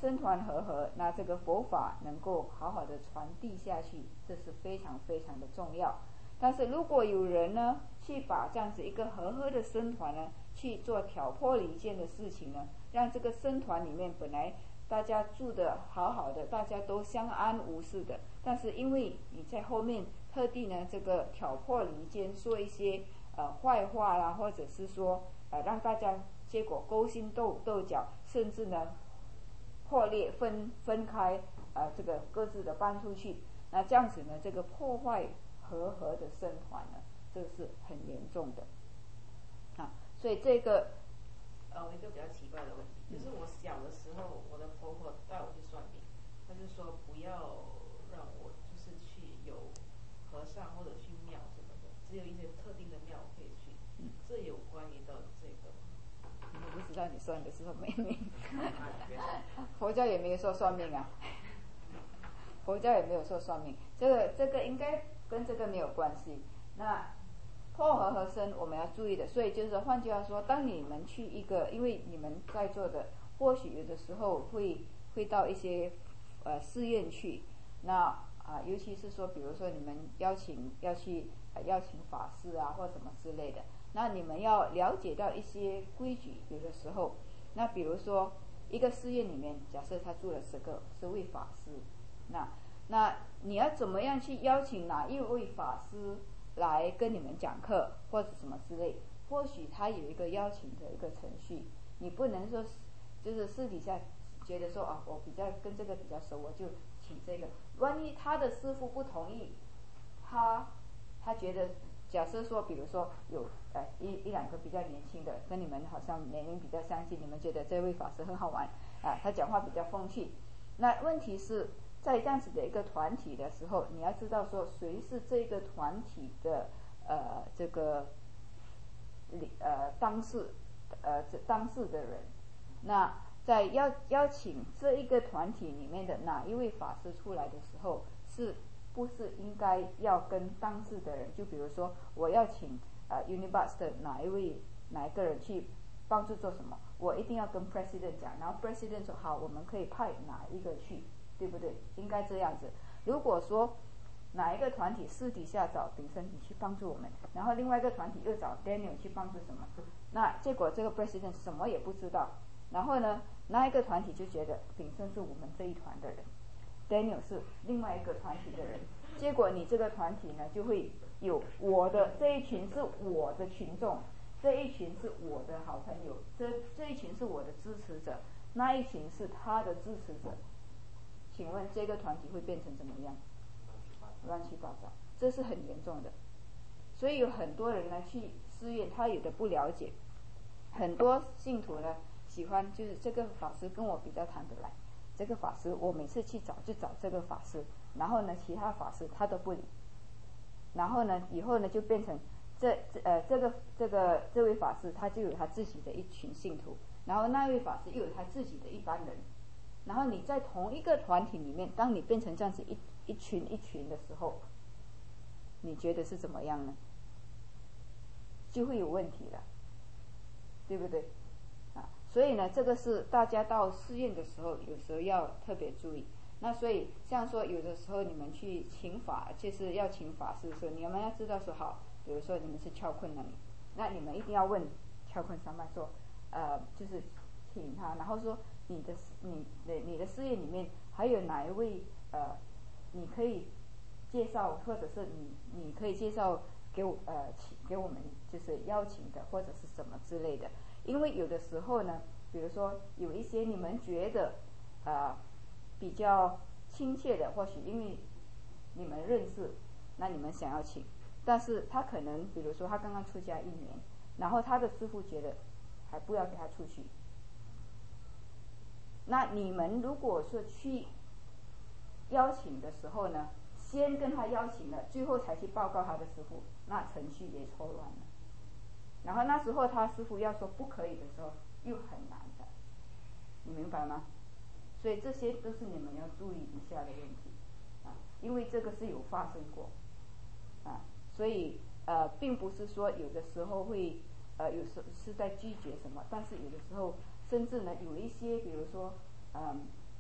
僧团和合，那这个佛法能够好好的传递下去，这是非常非常的重要。但是如果有人呢去把这样子一个和合的僧团呢去做挑拨离间的事情呢，让这个僧团里面本来大家住的好好的，大家都相安无事的，但是因为你在后面特地呢这个挑拨离间，说一些呃坏话啦，或者是说呃让大家结果勾心斗斗角，甚至呢破裂分分开，呃这个各自的搬出去，那这样子呢这个破坏和合的僧团呢，这个是很严重的啊。所以这个呃，一个比较奇怪的问题，就是我小的时候，我的婆婆带我去算命，她就说不要让我就是去有和尚或者去庙什么的，只有一些特定的庙可以去。这有关于到这个吗？ 我不知道你算的时候没命，佛教也没有说算命啊，佛教也没有说算命，这个这个应该跟这个没有关系。那破和合僧我们要注意的，所以就是换句话说，当你们去一个，因为你们在座的或许有的时候会会到一些呃寺院去，那啊、呃、尤其是说比如说你们邀请要去、呃、邀请法师啊或什么之类的，那你们要了解到一些规矩，有的时候那比如说一个寺院里面假设他住了十个十位法师，那那你要怎么样去邀请哪一位法师来跟你们讲课或者什么之类，或许他有一个邀请的一个程序，你不能说就是私底下觉得说啊我比较跟这个比较熟我就请这个，万一他的师父不同意，他他觉得假设说比如说有呃一一两个比较年轻的跟你们好像年龄比较相近，你们觉得这位法师很好玩啊，他讲话比较风趣，那问题是在这样子的一个团体的时候，你要知道说谁是这个团体的呃这个呃当事呃当事的人，那在邀邀请这一个团体里面的哪一位法师出来的时候，是不是应该要跟当事的人，就比如说我要请呃 Unibus 的哪一位哪一个人去帮助做什么，我一定要跟 President 讲，然后 President 说好我们可以派哪一个去，对不对？应该这样子。如果说哪一个团体私底下找炳生你去帮助我们，然后另外一个团体又找 Daniel 去帮助什么，那结果这个 President 什么也不知道，然后呢那一个团体就觉得炳生是我们这一团的人， Daniel 是另外一个团体的人，结果你这个团体呢就会有我的这一群是我的群众，这一群是我的好朋友，这这一群是我的支持者，那一群是他的支持者，请问这个团体会变成怎么样？乱七八糟，这是很严重的。所以有很多人呢去寺院，他有的不了解，很多信徒呢喜欢就是这个法师跟我比较谈得来，这个法师我每次去找就找这个法师，然后呢其他法师他都不理，然后呢以后呢就变成这呃这个这个这位法师他就有他自己的一群信徒，然后那位法师又有他自己的一班人，然后你在同一个团体里面，当你变成这样子一一群一群的时候，你觉得是怎么样呢？就会有问题了，对不对啊？所以呢这个是大家到寺院的时候有时候要特别注意。那所以像说有的时候你们去请法，就是要请法师的时候，你们要知道说好，比如说你们是翘困那里，那你们一定要问翘困上班说呃就是请他，然后说你的你的你的事业里面还有哪一位呃你可以介绍，或者是你你可以介绍给我呃给我们就是邀请的或者是什么之类的。因为有的时候呢比如说有一些你们觉得呃比较亲切的，或许因为你们认识，那你们想要请，但是他可能比如说他刚刚出家一年，然后他的师父觉得还不要给他出去，那你们如果说去邀请的时候呢，先跟他邀请了，最后才去报告他的师父，那程序也错乱了，然后那时候他师父要说不可以的时候又很难的，你明白吗？所以这些都是你们要注意一下的问题啊，因为这个是有发生过啊，所以呃并不是说有的时候会呃有时是在拒绝什么，但是有的时候甚至呢有一些比如说嗯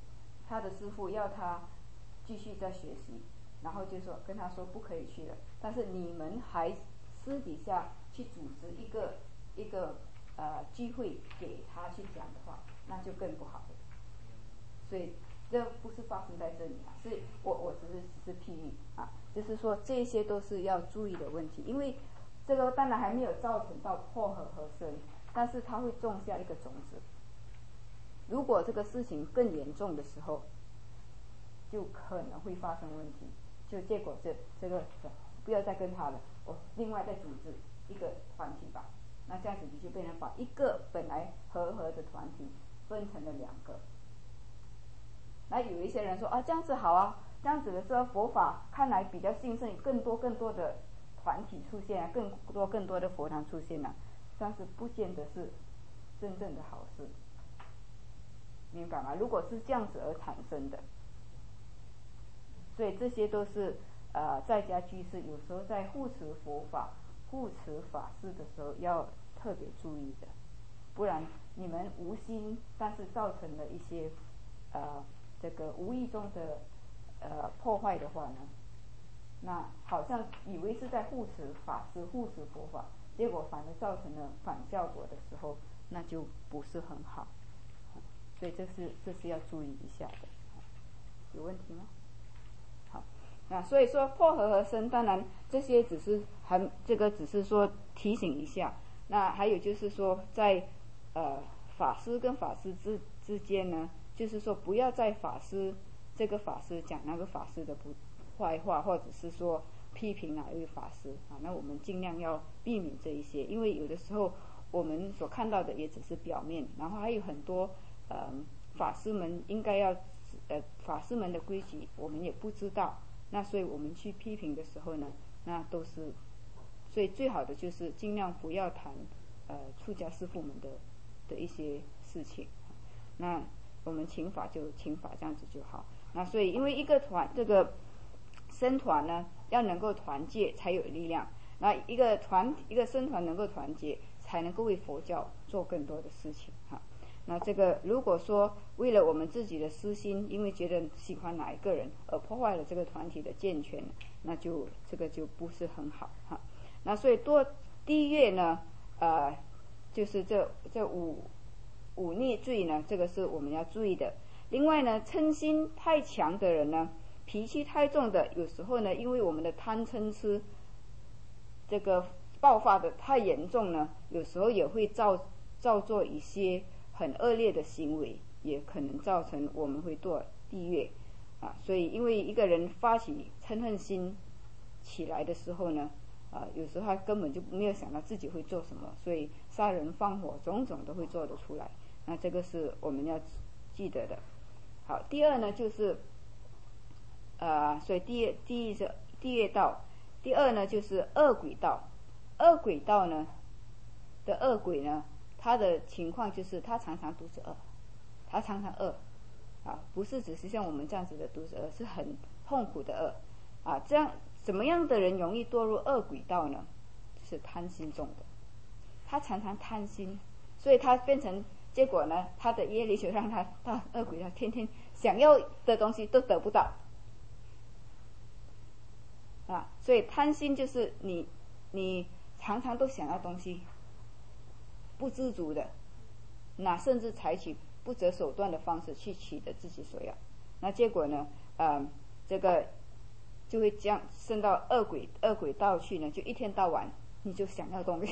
他的师父要他继续在学习，然后就说跟他说不可以去了，但是你们还私底下去组织一个一个呃聚会给他去讲的话，那就更不好了。所以这不是发生在这里啊，是我我只是只是譬喻啊，就是说这些都是要注意的问题，因为这个当然还没有造成到破合合生，但是它会种下一个种子。如果这个事情更严重的时候，就可能会发生问题，就结果这这个不要再跟他了，我另外再组织一个团体吧。那这样子你就变成把一个本来和合的团体分成了两个。那有一些人说啊，这样子好啊，这样子的时候佛法看来比较兴盛，更多更多的团体出现啊，更多更多的佛堂出现啊，但是不见得是真正的好事，明白吗？如果是这样子而产生的，所以这些都是呃在家居士有时候在护持佛法、护持法事的时候要特别注意的，不然你们无心，但是造成了一些呃这个无意中的呃破坏的话呢，那好像以为是在护持法师、护持佛法，结果反而造成了反效果的时候，那就不是很好。所以这是这是要注意一下的。有问题吗？好，那所以说破合合生，当然这些只是还这个只是说提醒一下。那还有就是说在呃法师跟法师之之间呢，就是说不要在法师这个法师讲那个法师的不坏话，或者是说批评哪一位法师啊，那我们尽量要避免这一些，因为有的时候我们所看到的也只是表面，然后还有很多呃法师们应该要呃法师们的规矩我们也不知道，那所以我们去批评的时候呢，那都是，所以最好的就是尽量不要谈呃出家师父们的的一些事情，那我们请法就请法这样子就好。那所以因为一个团这个僧团呢要能够团结才有力量，那一个团一个僧团能够团结才能够为佛教做更多的事情哈。那这个如果说为了我们自己的私心，因为觉得喜欢哪一个人而破坏了这个团体的健全，那就这个就不是很好哈。那所以多低越呢呃就是这这五五逆罪呢，这个是我们要注意的。另外呢，嗔心太强的人呢，脾气太重的，有时候呢因为我们的贪嗔痴这个爆发的太严重呢，有时候也会造造作一些很恶劣的行为，也可能造成我们会堕地狱啊。所以因为一个人发起嗔恨心起来的时候呢啊，有时候他根本就没有想到自己会做什么，所以杀人放火种种都会做得出来，那这个是我们要记得的。好，第二呢就是呃所以第一第一是地狱道，第二呢就是恶鬼道。恶鬼道呢的恶鬼呢，他的情况就是他常常肚子饿，他常常饿啊，不是只是像我们这样子的肚子饿，是很痛苦的饿啊。这样怎么样的人容易堕入恶鬼道呢？是贪心重的，他常常贪心，所以他变成结果呢，他的业力就让他到恶鬼道，天天想要的东西都得不到啊。所以贪心就是你你常常都想要东西，不知足的，那甚至采取不择手段的方式去取得自己所要，那结果呢呃这个就会这样升到恶鬼恶鬼道去呢，就一天到晚你就想要东西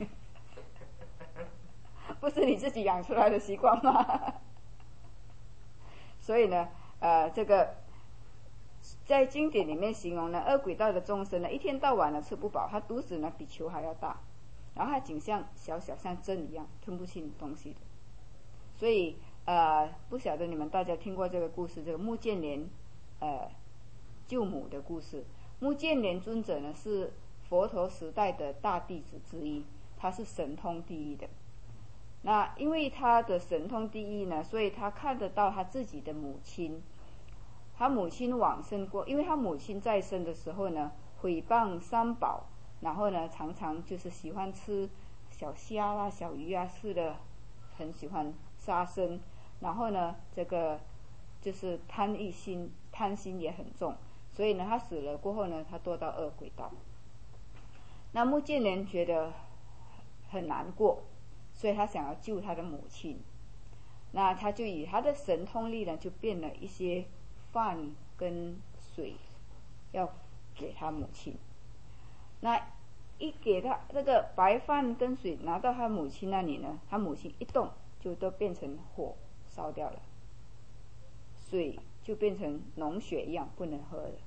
不是你自己养出来的习惯吗所以呢呃这个在经典里面形容呢，恶鬼道的众生呢，一天到晚呢吃不饱，他肚子呢比球还要大，然后他景象小小像针一样，吞不进东西的。所以呃不晓得你们大家听过这个故事，这个目犍连呃救母的故事。目犍连尊者呢是佛陀时代的大弟子之一，他是神通第一的。那因为他的神通第一呢，所以他看得到他自己的母亲，他母亲往生过，因为他母亲在生的时候呢毁谤三宝，然后呢常常就是喜欢吃小虾啦小鱼啊，吃的很喜欢杀生，然后呢这个就是贪欲心，贪心也很重，所以呢，他死了过后呢，他堕到恶鬼道。那目犍连觉得很难过，所以他想要救他的母亲。那他就以他的神通力呢，就变了一些饭跟水，要给他母亲。那一给他那个白饭跟水拿到他母亲那里呢，他母亲一动就都变成火烧掉了，水就变成脓血一样不能喝了。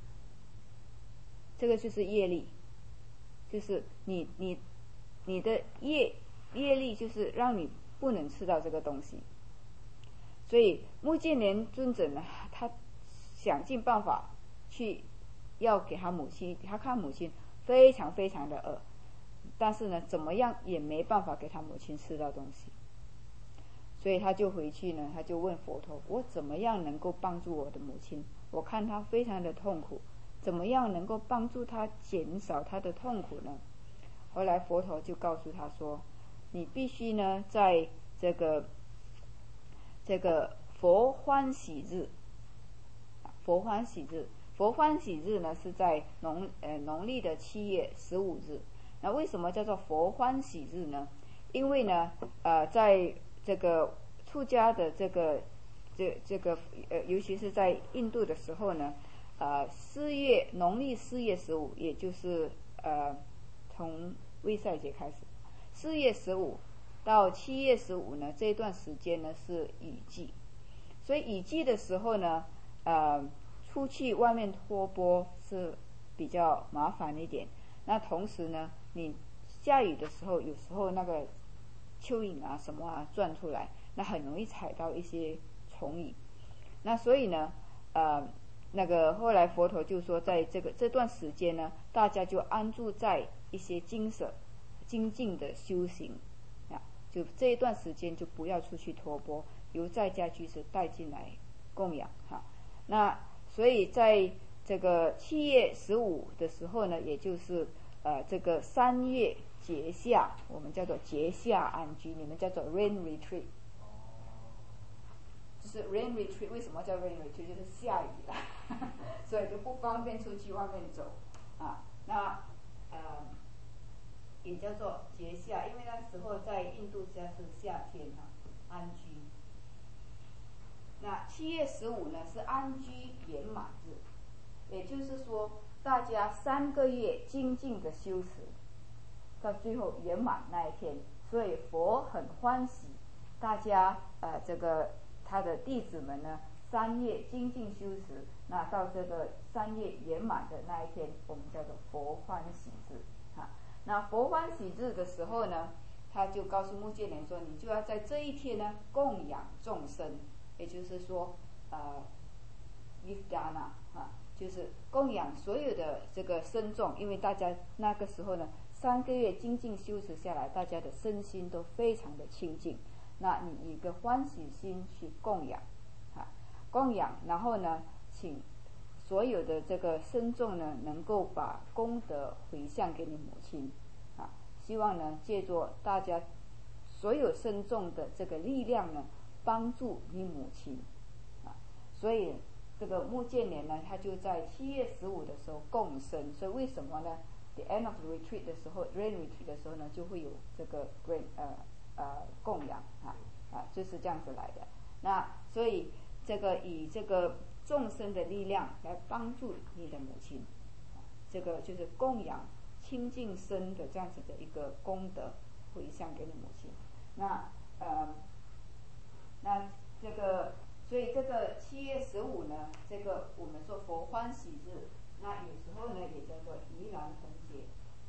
这个就是业力，就是你你你的业业力就是让你不能吃到这个东西。所以目犍连尊者呢，他想尽办法去要给他母亲，他看母亲非常非常的饿，但是呢怎么样也没办法给他母亲吃到东西。所以他就回去呢，他就问佛陀，我怎么样能够帮助我的母亲？我看她非常的痛苦，怎么样能够帮助她减少她的痛苦呢？后来佛陀就告诉他说，你必须呢在这个这个佛欢喜日，佛欢喜日，佛欢喜日呢是在农呃农历的七月十五日。那为什么叫做佛欢喜日呢？因为呢，呃，在这个出家的这个这这个呃，尤其是在印度的时候呢，呃，四月农历四月十五，也就是呃从卫赛节开始，四月十五到七月十五呢，这段时间呢是雨季，所以雨季的时候呢，呃，出去外面托钵是比较麻烦一点。那同时呢，你下雨的时候，有时候那个蚯蚓啊什么啊转出来，那很容易踩到一些虫蚁。那所以呢，呃，那个后来佛陀就说，在这个这段时间呢，大家就安住在一些精舍、精进的修行啊，就这一段时间就不要出去托钵，由在家居士带进来供养哈。那所以在这个七月十五的时候呢，也就是呃这个三月节下，我们叫做节下安居，你们叫做 rain retreat。就是 rain retreat， 为什么叫 rain retreat？ 就是下雨了，所以就不方便出去外面走啊。那呃也叫做节下，因为那时候在印度家是夏天啊，安居。那七月十五呢是安居圆满日，也就是说大家三个月精进的修持，到最后圆满那一天，所以佛很欢喜，大家呃这个他的弟子们呢三月精进修持，那到这个三月圆满的那一天，我们叫做佛欢喜日啊。那佛欢喜日的时候呢，他就告诉目犍连说，你就要在这一天呢供养众生，也就是说呃 Vivdana 啊，就是供养所有的这个僧众，因为大家那个时候呢三个月精进修持下来，大家的身心都非常的清净，那你以一个欢喜心去供养啊，供养，然后呢请所有的这个僧众呢能够把功德回向给你母亲啊，希望呢借助大家所有僧众的这个力量呢帮助你母亲啊。所以这个目犍连呢，他就在七月十五的时候供僧。所以为什么呢 ？The end of the retreat 的时候 ，rain retreat 的时候呢，就会有这个 rain 呃呃供养啊啊，就是这样子来的。那所以这个以这个众生的力量来帮助你的母亲，这个就是供养清净身的这样子的一个功德回向给你母亲。那呃，那这个。所以这个七月十五呢，这个我们说佛欢喜日，那有时候呢也叫做盂兰盆节。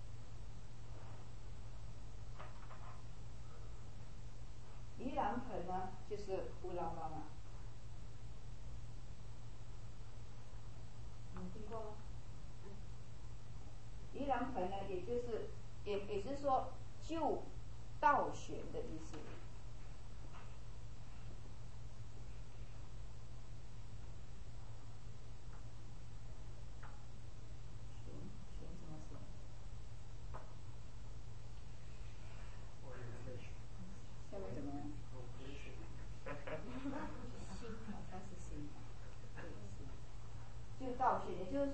盂兰盆呢就是乌拉巴嘛，你听过吗？盂兰盆呢，也就是也也是说救倒悬的意思。下面怎么样？心好像是心。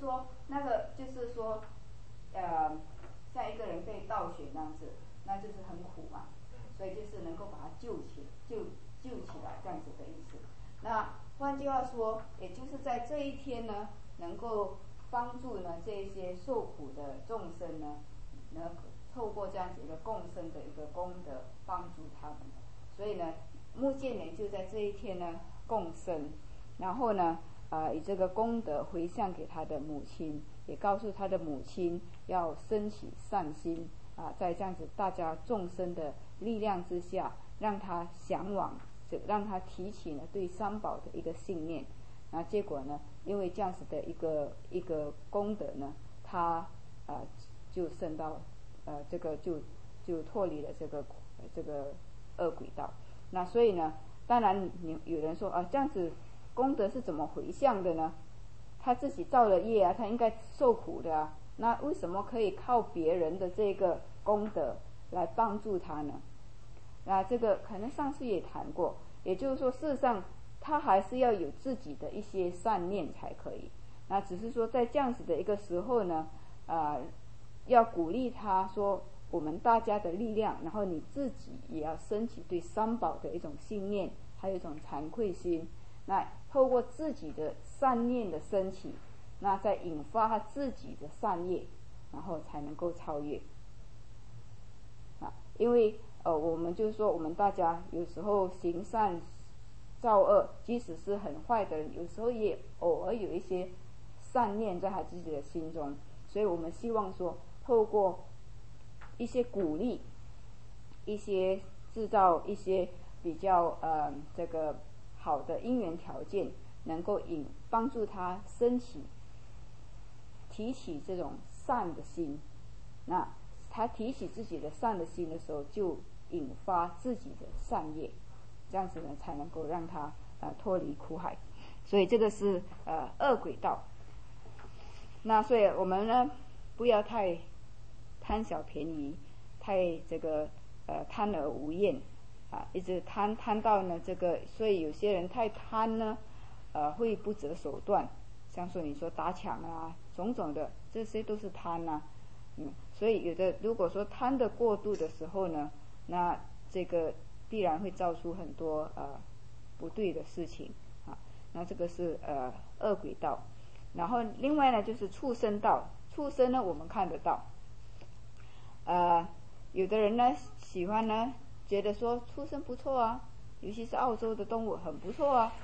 说那个就是说，呃，像一个人被倒悬那样子，那就是很苦嘛，所以就是能够把他救起救救起来这样子的意思。那换句话说，也就是在这一天呢，能够帮助呢这些受苦的众生呢，能透过这样子一个共生的一个功德帮助他们。所以呢，目犍连就在这一天呢共生，然后呢，呃，以这个功德回向给他的母亲，也告诉他的母亲要升起善心啊、呃，在这样子大家众生的力量之下，让他向往，让他提起呢对三宝的一个信念。那结果呢，因为这样子的一个一个功德呢，他呃就升到呃这个就就脱离了这个这个恶轨道。那所以呢，当然你有人说啊，这样子功德是怎么回向的呢？他自己造了业啊，他应该受苦的啊，那为什么可以靠别人的这个功德来帮助他呢？那这个可能上次也谈过，也就是说，事实上他还是要有自己的一些善念才可以。那只是说在这样子的一个时候呢，呃，要鼓励他说，我们大家的力量，然后你自己也要升起对三宝的一种信念，还有一种惭愧心。那透过自己的善念的升起，那再引发他自己的善业，然后才能够超越。啊，因为呃，我们就是说，我们大家有时候行善造恶，即使是很坏的人，有时候也偶尔有一些善念在他自己的心中，所以我们希望说，透过一些鼓励，一些制造一些比较呃这个好的因缘条件，能够引帮助他升起提起这种善的心。那他提起自己的善的心的时候，就引发自己的善业，这样子呢才能够让他呃脱离苦海。所以这个是呃恶轨道。那所以我们呢不要太贪小便宜，太这个呃贪而无厌啊，一直贪贪到呢这个，所以有些人太贪呢，呃会不择手段，像说你说打抢啊，种种的这些都是贪啊，嗯，所以有的如果说贪的过度的时候呢，那这个必然会造出很多呃不对的事情啊，那这个是呃恶轨道。然后另外呢就是畜生道，畜生呢我们看得到，呃有的人呢喜欢呢觉得说畜生不错啊，尤其是澳洲的动物很不错啊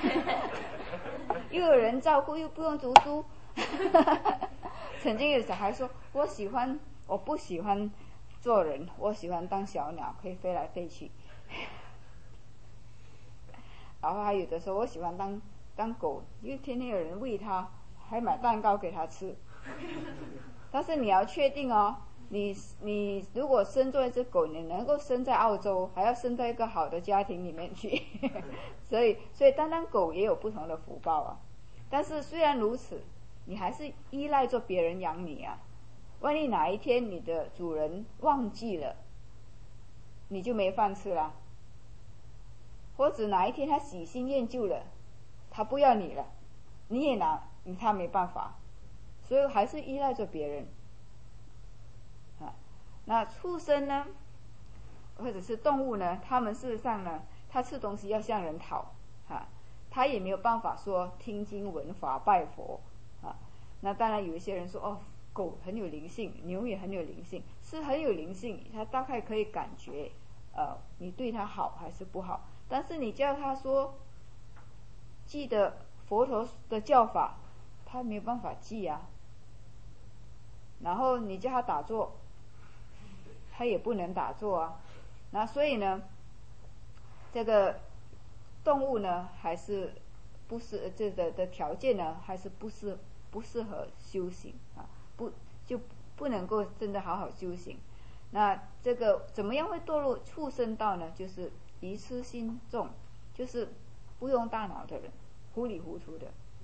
又有人照顾又不用读书曾经有小孩说，我喜欢我不喜欢做人，我喜欢当小鸟，可以飞来飞去然后还有的时候我喜欢当当狗，因为天天有人喂它，还买蛋糕给它吃但是你要确定哦，你你如果生做一只狗，你能够生在澳洲，还要生在一个好的家庭里面去所以所以单单狗也有不同的福报啊。但是虽然如此，你还是依赖着别人养你啊，万一哪一天你的主人忘记了，你就没饭吃了，或者哪一天他喜新厌旧了，他不要你了，你也拿他没办法，所以还是依赖着别人啊。那畜生呢，或者是动物呢，他们事实上呢，他吃东西要向人讨啊，他也没有办法说听经闻法拜佛啊。那当然有一些人说，哦，狗很有灵性，牛也很有灵性，是很有灵性，他大概可以感觉呃你对他好还是不好，但是你叫他说记得佛陀的教法，他没有办法记啊。然后你叫他打坐，他也不能打坐啊。那所以呢，这个动物呢，还是不是这个的条件呢，还是不适不适合修行啊，不就不能够真的好好修行。那这个怎么样会堕入畜生道呢？就是愚痴心重，就是不用大脑的人，糊里糊涂的。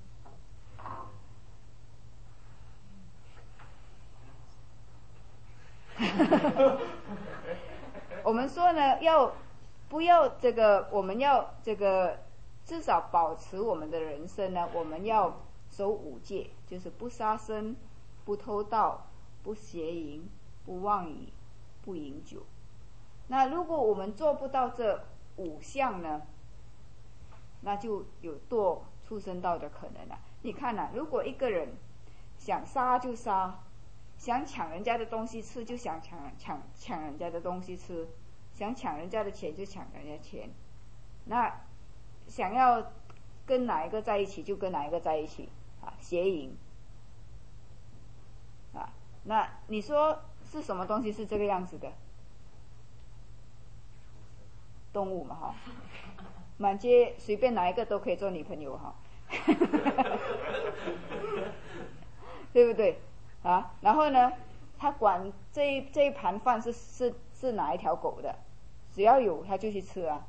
我们说呢，要不要这个？我们要这个至少保持我们的人生呢？我们要守五戒，就是不杀生、不偷盗、不邪淫、不妄语、不饮酒。那如果我们做不到这五项呢，那就有堕畜生道的可能了。你看啊，如果一个人想杀就杀，想抢人家的东西吃就想抢抢抢人家的东西吃，想抢人家的钱就抢人家钱，那想要跟哪一个在一起就跟哪一个在一起啊，邪淫啊，那你说是什么东西是这个样子的？动物嘛哈，满街随便哪一个都可以做女朋友哈，对不对啊？然后呢，他管这一这一盘饭是是是哪一条狗的，只要有他就去吃啊。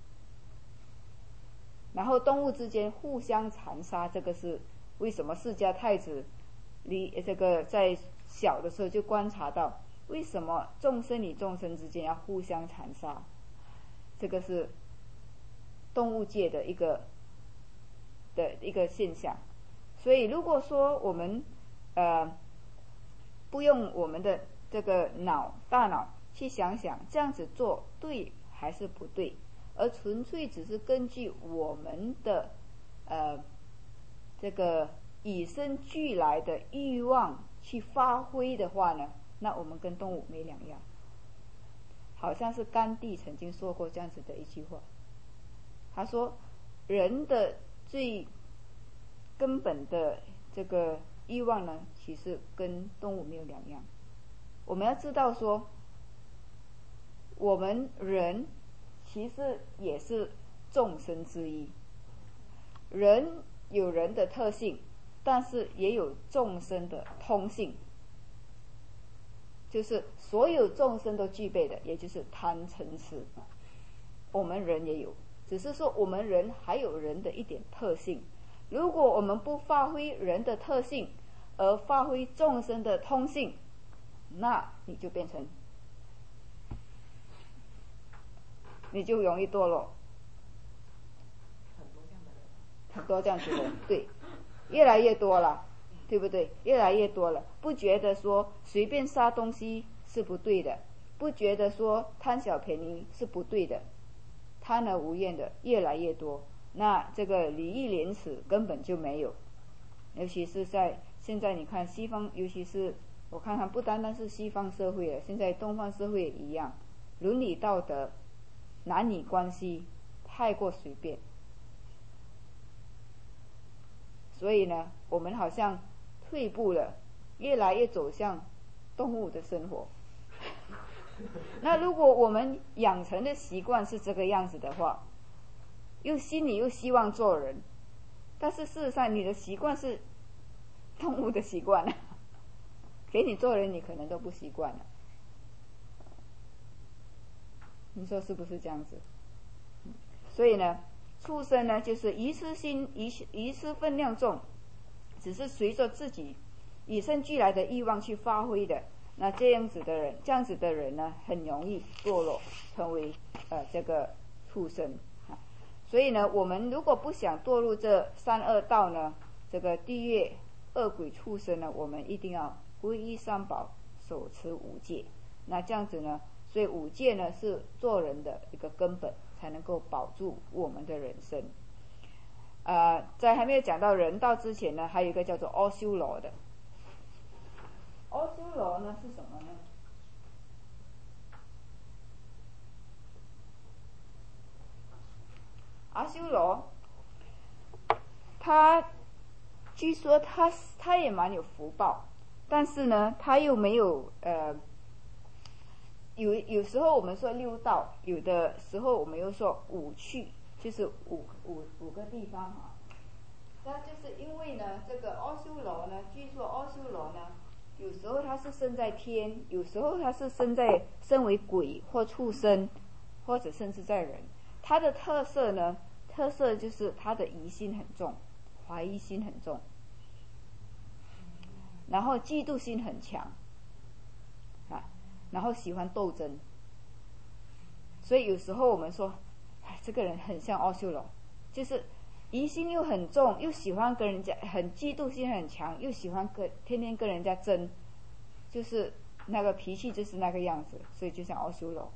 然后动物之间互相残杀，这个是为什么释迦太子离这个在小的时候就观察到，为什么众生与众生之间要互相残杀？这个是动物界的一个的一个现象。所以如果说我们呃不用我们的这个脑大脑去想想这样子做对还是不对，而纯粹只是根据我们的呃这个与生俱来的欲望去发挥的话呢，那我们跟动物没两样。好像是甘地曾经说过这样子的一句话，他说人的最根本的这个欲望呢，其实跟动物没有两样。我们要知道说，我们人其实也是众生之一，人有人的特性，但是也有众生的通性，就是所有众生都具备的，也就是贪嗔痴，我们人也有，只是说我们人还有人的一点特性。如果我们不发挥人的特性，而发挥众生的通性，那你就变成，你就容易堕落。很多这样子的人，对，越来越多了。对不对？越来越多了，不觉得说随便杀东西是不对的，不觉得说贪小便宜是不对的，贪而无厌的越来越多。那这个礼义廉耻根本就没有，尤其是在现在你看西方，尤其是我看看不单单是西方社会了，现在东方社会也一样，伦理道德、男女关系太过随便，所以呢，我们好像退步了，越来越走向动物的生活。那如果我们养成的习惯是这个样子的话，又心里又希望做人，但是事实上你的习惯是动物的习惯了，给你做人你可能都不习惯了。你说是不是这样子？所以呢，畜生呢就是愚痴心愚愚痴分量重，只是随着自己与生俱来的欲望去发挥的。那这样子的人，这样子的人呢，很容易堕落，成为呃这个畜生啊。所以呢，我们如果不想堕入这三恶道呢，这个地狱、恶鬼、畜生呢，我们一定要皈依三宝，守持五戒。那这样子呢，所以五戒呢是做人的一个根本，才能够保住我们的人生。呃，在还没有讲到人道之前呢，还有一个叫做阿修罗的。阿修罗呢是什么呢？阿修罗，他据说他他也蛮有福报，但是呢，他又没有呃，有有时候我们说六道，有的时候我们又说五趣，就是五五五个地方哈。那就是因为呢，这个阿修罗呢，据说阿修罗呢，有时候他是生在天，有时候他是生在身为鬼或畜生，或者甚至在人。他的特色呢，特色就是他的疑心很重，怀疑心很重，然后嫉妒心很强啊，然后喜欢斗争。所以有时候我们说，哎，这个人很像阿修罗，就是疑心又很重，又喜欢跟人家，很嫉妒心很强，又喜欢跟天天跟人家争，就是那个脾气就是那个样子，所以就像阿修罗。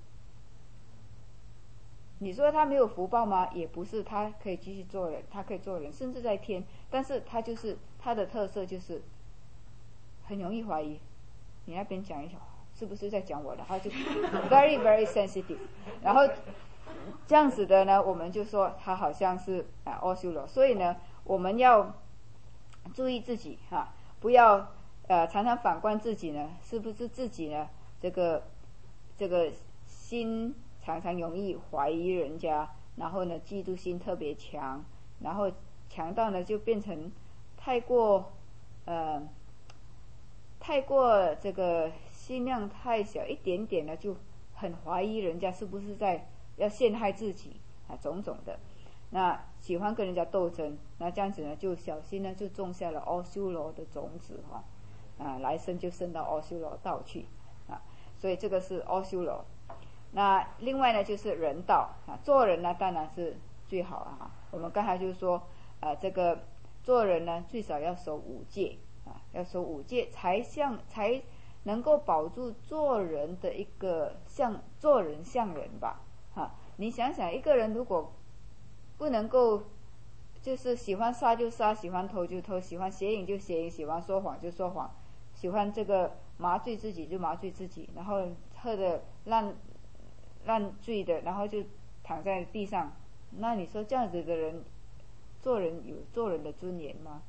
你说他没有福报吗？也不是，他可以继续做人，他可以做人，甚至在天，但是他就是他的特色就是很容易怀疑，你那边讲一下是不是在讲我的，他就 very very sensitive， 然后这样子的呢，我们就说他好像是啊阿修罗，所以呢，我们要注意自己哈、啊，不要呃常常反观自己呢，是不是自己呢这个这个心常常容易怀疑人家，然后呢嫉妒心特别强，然后强到呢就变成太过呃太过这个心量太小一点点呢，就很怀疑人家是不是在要陷害自己啊，种种的。那喜欢跟人家斗争，那这样子呢就小心呢就种下了阿修罗的种子哈、啊，啊来生就升到阿修罗道去啊，所以这个是阿修罗。那另外呢就是人道啊，做人呢当然是最好了哈。我们刚才就说啊，这个做人呢最少要守五戒啊，要守五戒才像才能够保住做人的一个像做人像人吧哈、啊。你想想，一个人如果不能够就是喜欢杀就杀，喜欢偷就偷，喜欢邪淫就邪淫，喜欢说谎就说谎，喜欢这个麻醉自己就麻醉自己，然后喝的烂烂醉的，然后就躺在地上，那你说这样子的人做人有做人的尊严吗？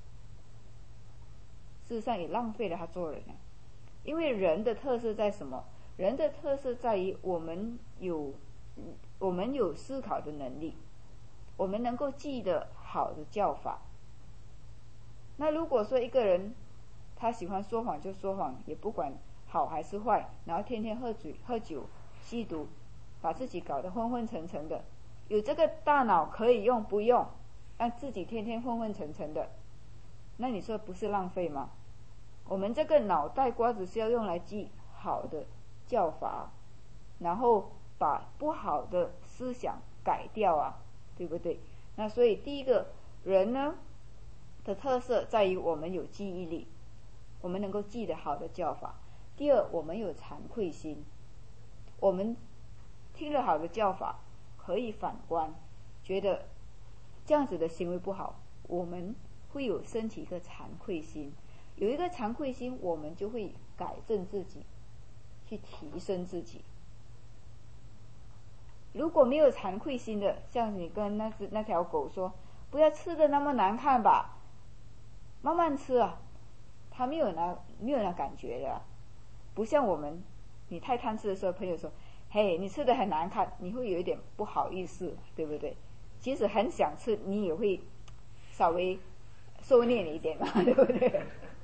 事实上也浪费了他做人啊。因为人的特色在什么？人的特色在于我们有我们有思考的能力，我们能够记得好的教法。那如果说一个人他喜欢说谎就说谎，也不管好还是坏，然后天天喝酒喝酒吸毒，把自己搞得昏昏沉沉的，有这个大脑可以用不用，让自己天天昏昏沉沉的，那你说不是浪费吗？我们这个脑袋瓜子是要用来记好的教法，然后把不好的思想改掉啊，对不对？那所以第一个人呢的特色在于我们有记忆力，我们能够记得好的教法。第二，我们有惭愧心，我们听了好的教法可以反观，觉得这样子的行为不好，我们会有升起一个惭愧心，有一个惭愧心，我们就会改正自己，去提升自己。如果没有惭愧心的，像你跟那只那条狗说不要吃的那么难看吧，慢慢吃啊，它没有那没有那感觉的、啊，不像我们，你太贪吃的时候，朋友说嘿你吃的很难看，你会有一点不好意思，对不对？即使很想吃，你也会稍微收敛一点嘛，对不对？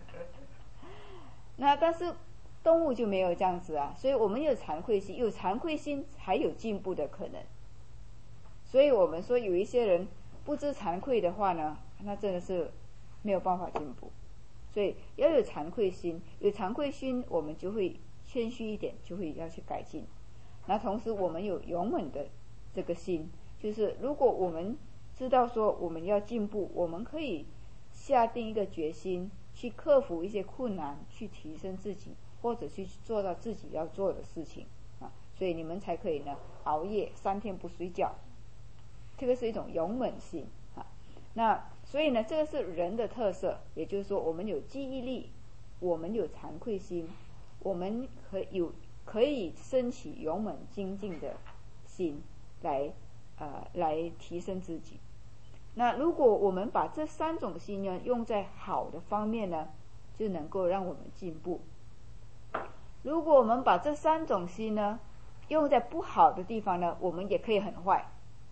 那但是动物就没有这样子啊，所以我们有惭愧心，有惭愧心才有进步的可能。所以我们说有一些人不知惭愧的话呢，那真的是没有办法进步。所以要有惭愧心，有惭愧心我们就会谦虚一点，就会要去改进。那同时我们有勇猛的这个心，就是如果我们知道说我们要进步，我们可以下定一个决心去克服一些困难，去提升自己，或者去做到自己要做的事情啊，所以你们才可以呢熬夜三天不睡觉，这个是一种勇猛性啊。那所以呢，这个是人的特色，也就是说我们有记忆力，我们有惭愧心，我们可有可以升起勇猛精进的心来呃来提升自己。那如果我们把这三种心呢用在好的方面呢，就能够让我们进步。如果我们把这三种心呢用在不好的地方呢，我们也可以很坏。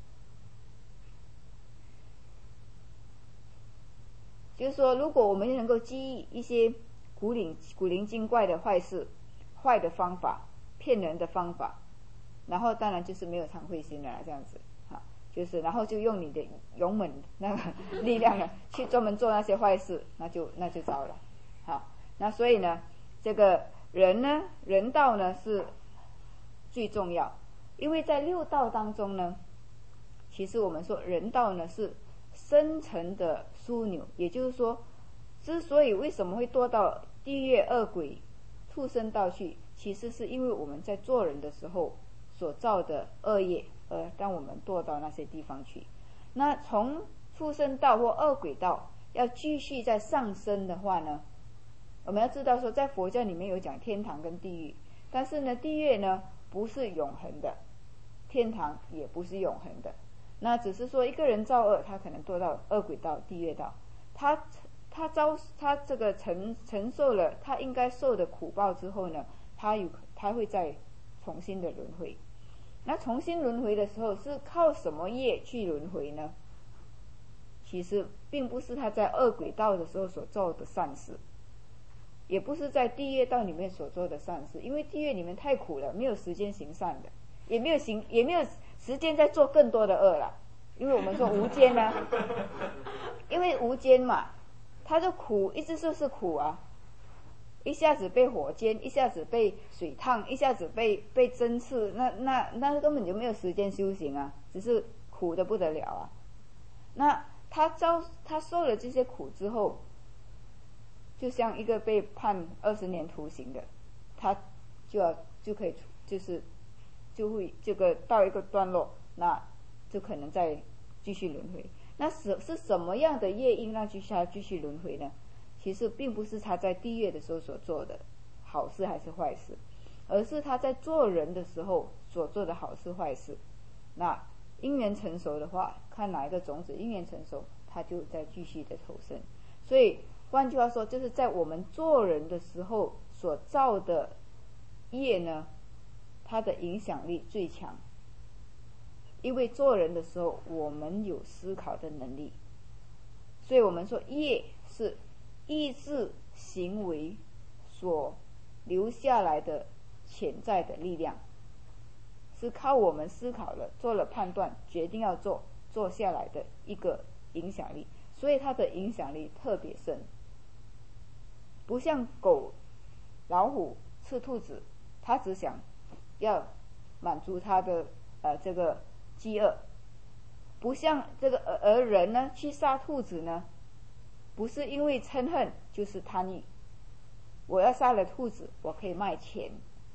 就是说，如果我们能够记忆一些古灵古灵精怪的坏事、坏的方法、骗人的方法，然后当然就是没有惭愧心了，这样子啊，就是然后就用你的勇猛那个力量呢，去专门做那些坏事，那就那就糟了，好，那所以呢，这个人呢，人道呢是最重要，因为在六道当中呢，其实我们说人道呢是深层的枢纽。也就是说，之所以为什么会堕到地狱、恶鬼、畜生道去，其实是因为我们在做人的时候所造的恶业，而让我们堕到那些地方去。那从畜生道或恶鬼道要继续再上升的话呢，我们要知道说，在佛教里面有讲天堂跟地狱，但是呢，地狱呢不是永恒的，天堂也不是永恒的。那只是说一个人造恶，他可能堕到恶鬼道、地狱道，他他遭他这个承承受了他应该受的苦报之后呢，他有他会再重新的轮回。那重新轮回的时候是靠什么业去轮回呢？其实并不是他在恶鬼道的时候所做的善事，也不是在地狱道里面所做的善事，因为地狱里面太苦了，没有时间行善的，也没有行也没有时间再做更多的恶了。因为我们说无间啊，因为无间嘛，他的苦一直就是苦啊，一下子被火煎，一下子被水烫，一下子被被针刺，那那那根本就没有时间修行啊，只是苦的不得了啊。那他遭他受了这些苦之后，就像一个被判二十年徒刑的，他就要就可以就是就会这个到一个段落，那就可能再继续轮回。那是是什么样的业因让他继续轮回呢？其实并不是他在地狱的时候所做的好事还是坏事，而是他在做人的时候所做的好事坏事。那因缘成熟的话，看哪一个种子因缘成熟，他就再继续的投生。所以换句话说，就是在我们做人的时候所造的业呢，它的影响力最强。因为做人的时候我们有思考的能力，所以我们说业是意志行为所留下来的潜在的力量，是靠我们思考了做了判断决定要做做下来的一个影响力，所以它的影响力特别深。不像狗老虎吃兔子，它只想要满足它的呃这个饥饿，不像这个而人呢去杀兔子呢，不是因为嗔恨，就是贪欲。我要杀了兔子，我可以卖钱。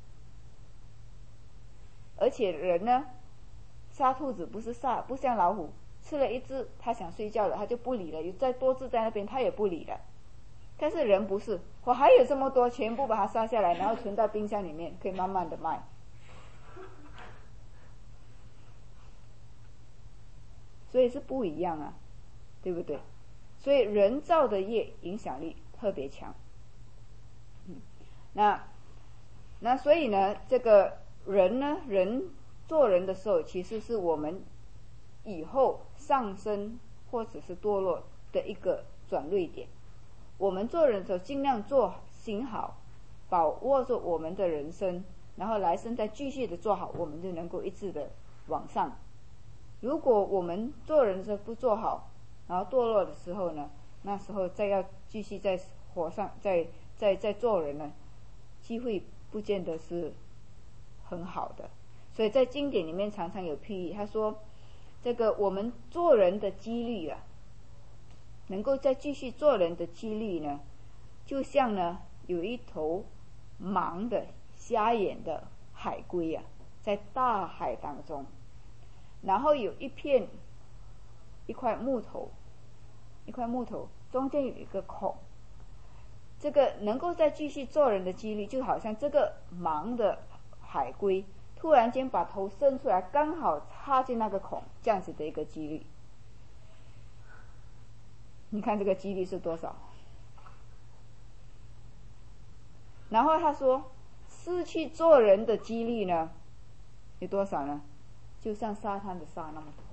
而且人呢，杀兔子不是杀，不像老虎吃了一只，他想睡觉了，他就不理了，有再多只在那边，他也不理了。但是人不是，我还有这么多，全部把它杀下来，然后存到冰箱里面，可以慢慢的卖。所以是不一样啊，对不对？所以人造的业影响力特别强。嗯，那那所以呢，这个人呢，人做人的时候，其实是我们以后上升或者是堕落的一个转捩点。我们做人的时候，尽量做行好，把握住我们的人生，然后来生再继续的做好，我们就能够一直的往上。如果我们做人的时候不做好，然后堕落的时候呢，那时候再要继续在火上再再再做人呢，机会不见得是很好的。所以在经典里面常常有譬喻，他说这个我们做人的几率啊，能够再继续做人的几率呢，就像呢有一头盲的瞎眼的海龟啊，在大海当中，然后有一片一块木头，一块木头中间有一个孔，这个能够再继续做人的几率，就好像这个盲的海龟突然间把头伸出来，刚好插进那个孔，这样子的一个几率。你看这个几率是多少？然后他说失去做人的几率呢有多少呢？就像沙滩的沙那么多。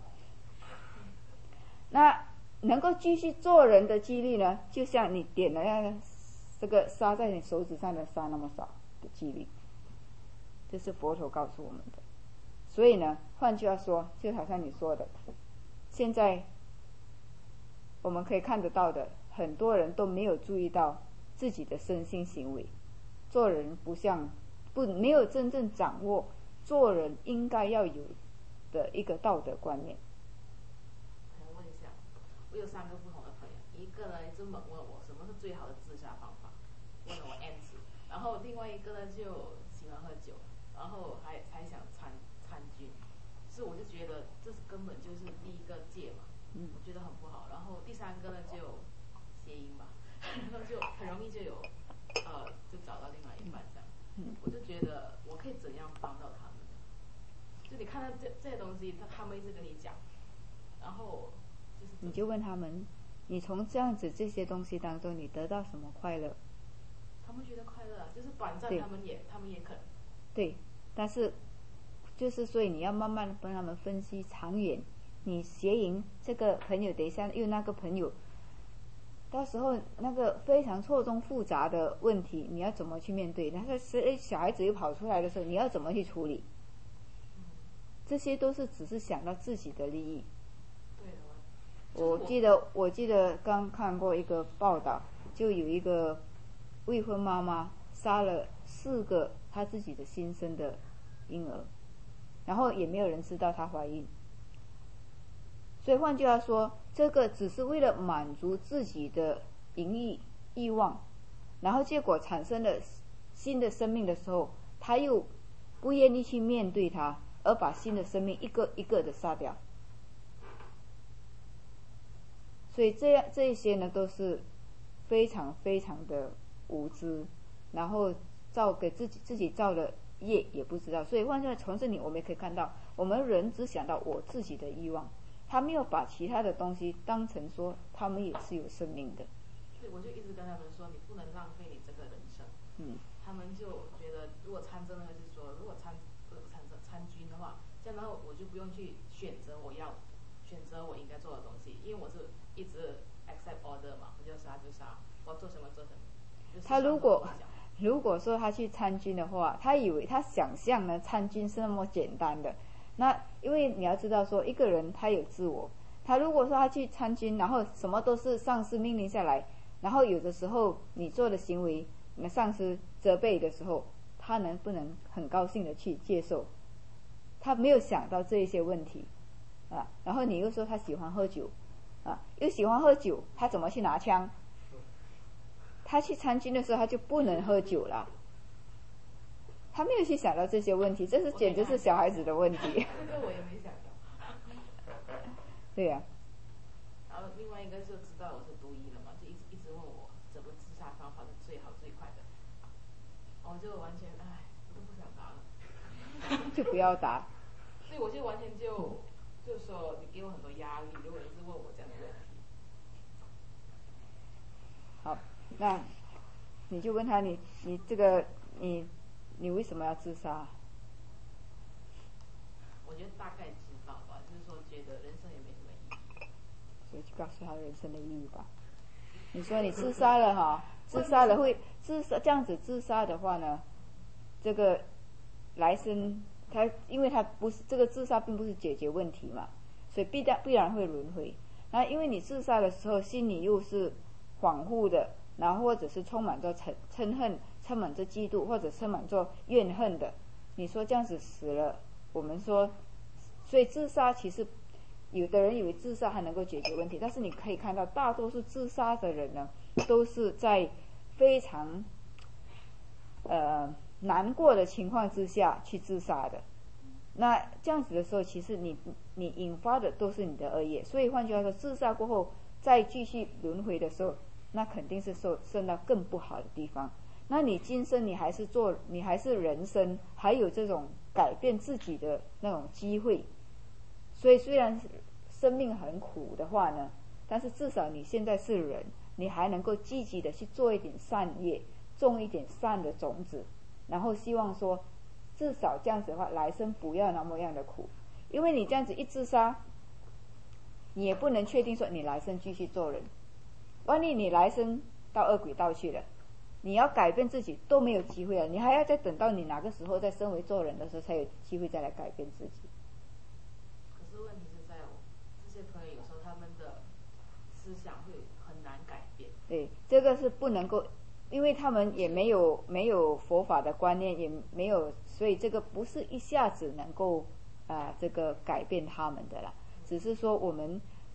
那能够继续做人的几率呢，就像你点了那个这个沙在你手指上的沙那么少的几率。这是佛陀告诉我们的。所以呢，换句话说，就好像你说的，现在我们可以看得到的，很多人都没有注意到自己的身心行为，做人不像不没有真正掌握做人应该要有的一个道德观念。 我问一下， 我有三个不同的朋友，一个呢一直猛问我什么是最好的自杀方法，问了我 N 次，然后另外一个呢就喜欢喝酒，然后还还想参参军，所以我就觉得这根本就是第一个戒嘛， 嗯， 我觉得很不好。然后第三个呢就谐音吧，然后就很容易就有呃就找到另外一半这样， 嗯， 我就觉得我可以怎样帮到他们呢？就你看到这这些东西，他他们一直跟你讲，然后就是你就问他们，你从这样子这些东西当中，你得到什么快乐？ 他们觉得快乐，就是短暂，他们也他们也肯。 对，但是就是所以你要慢慢的帮他们分析长远。你邪淫这个朋友，等一下又那个朋友，到时候那个非常错综复杂的问题，你要怎么去面对？那个是小孩子又跑出来的时候，你要怎么去处理？这些都是只是想到自己的利益。 对的。 我记得我记得刚看过一个报道，就有一个未婚妈妈杀了四个她自己的新生的婴儿，然后也没有人知道她怀孕。所以换句话说，这个只是为了满足自己的淫欲欲望，然后结果产生了新的生命的时候，他又不愿意去面对它，而把新的生命一个一个的杀掉。所以这样这一些呢，都是非常非常的无知，然后造给自己自己造的业也不知道。所以换句话从这里我们也可以看到，我们人只想到我自己的欲望，他没有把其他的东西当成说他们也是有生命的。 对，我就一直跟他们说，你不能浪费你这个人生。 嗯。 他们就觉得，如果参政那个就是说，如果参不参政参军的话，这样然后我就不用去选择我要选择我应该做的东西，因为我是一直 accept order 嘛，我就杀就杀，我要做什么做什么。就是、 他如果如果说他去参军的话，他以为他想象呢参军是那么简单的。那因为你要知道说，一个人他有自我，他如果说他去参军，然后什么都是上司命令下来，然后有的时候你做的行为，那上司责备的时候，他能不能很高兴的去接受？他没有想到这一些问题啊。然后你又说他喜欢喝酒啊，又喜欢喝酒，他怎么去拿枪？他去参军的时候，他就不能喝酒了。他没有去想到这些问题，这是简直是小孩子的问题。 这个我也没想到。 对呀、 啊。然后另外一个就知道我是读医了嘛，就一直一直问我怎么自杀方法是最好最快的，我就完全唉，我都不想答了。 就不要答。 所以我就完全就就说你给我很多压力，如果一直问我这样的问题。 好，那你就问他，你你这个你你为什么要自杀？ 我觉得大概知道吧，就是说觉得人生也没什么意义， 所以就告诉他人生的意义吧。你说你自杀了哈，自杀了会自杀这样子自杀的话呢，这个来生他因为他不是这个自杀并不是解决问题嘛，所以必然必然会轮回。然后因为你自杀的时候心里又是恍惚的，然后或者是充满着嗔嗔恨，充满着嫉妒，或者充满着怨恨的，你说这样子死了，我们说，所以自杀其实有的人以为自杀还能够解决问题，但是你可以看到大多数自杀的人呢，都是在非常呃难过的情况之下去自杀的。那这样子的时候，其实你你引发的都是你的恶业，所以换句话说，自杀过后再继续轮回的时候，那肯定是受受到更不好的地方。那你今生你还是做，你还是人生，还有这种改变自己的那种机会。所以虽然生命很苦的话呢，但是至少你现在是人，你还能够积极的去做一点善业，种一点善的种子，然后希望说至少这样子的话，来生不要那么样的苦。因为你这样子一自杀，你也不能确定说你来生继续做人，万一你来生到恶鬼道去了，你要改变自己都没有机会了，你还要再等到你哪个时候再升为做人的时候，才有机会再来改变自己。 可是问题是在我这些朋友有时候他们的思想会很难改变。 对，这个是不能够，因为他们也没有没有佛法的观念，也没有，所以这个不是一下子能够啊、呃、这个改变他们的啦。只是说我们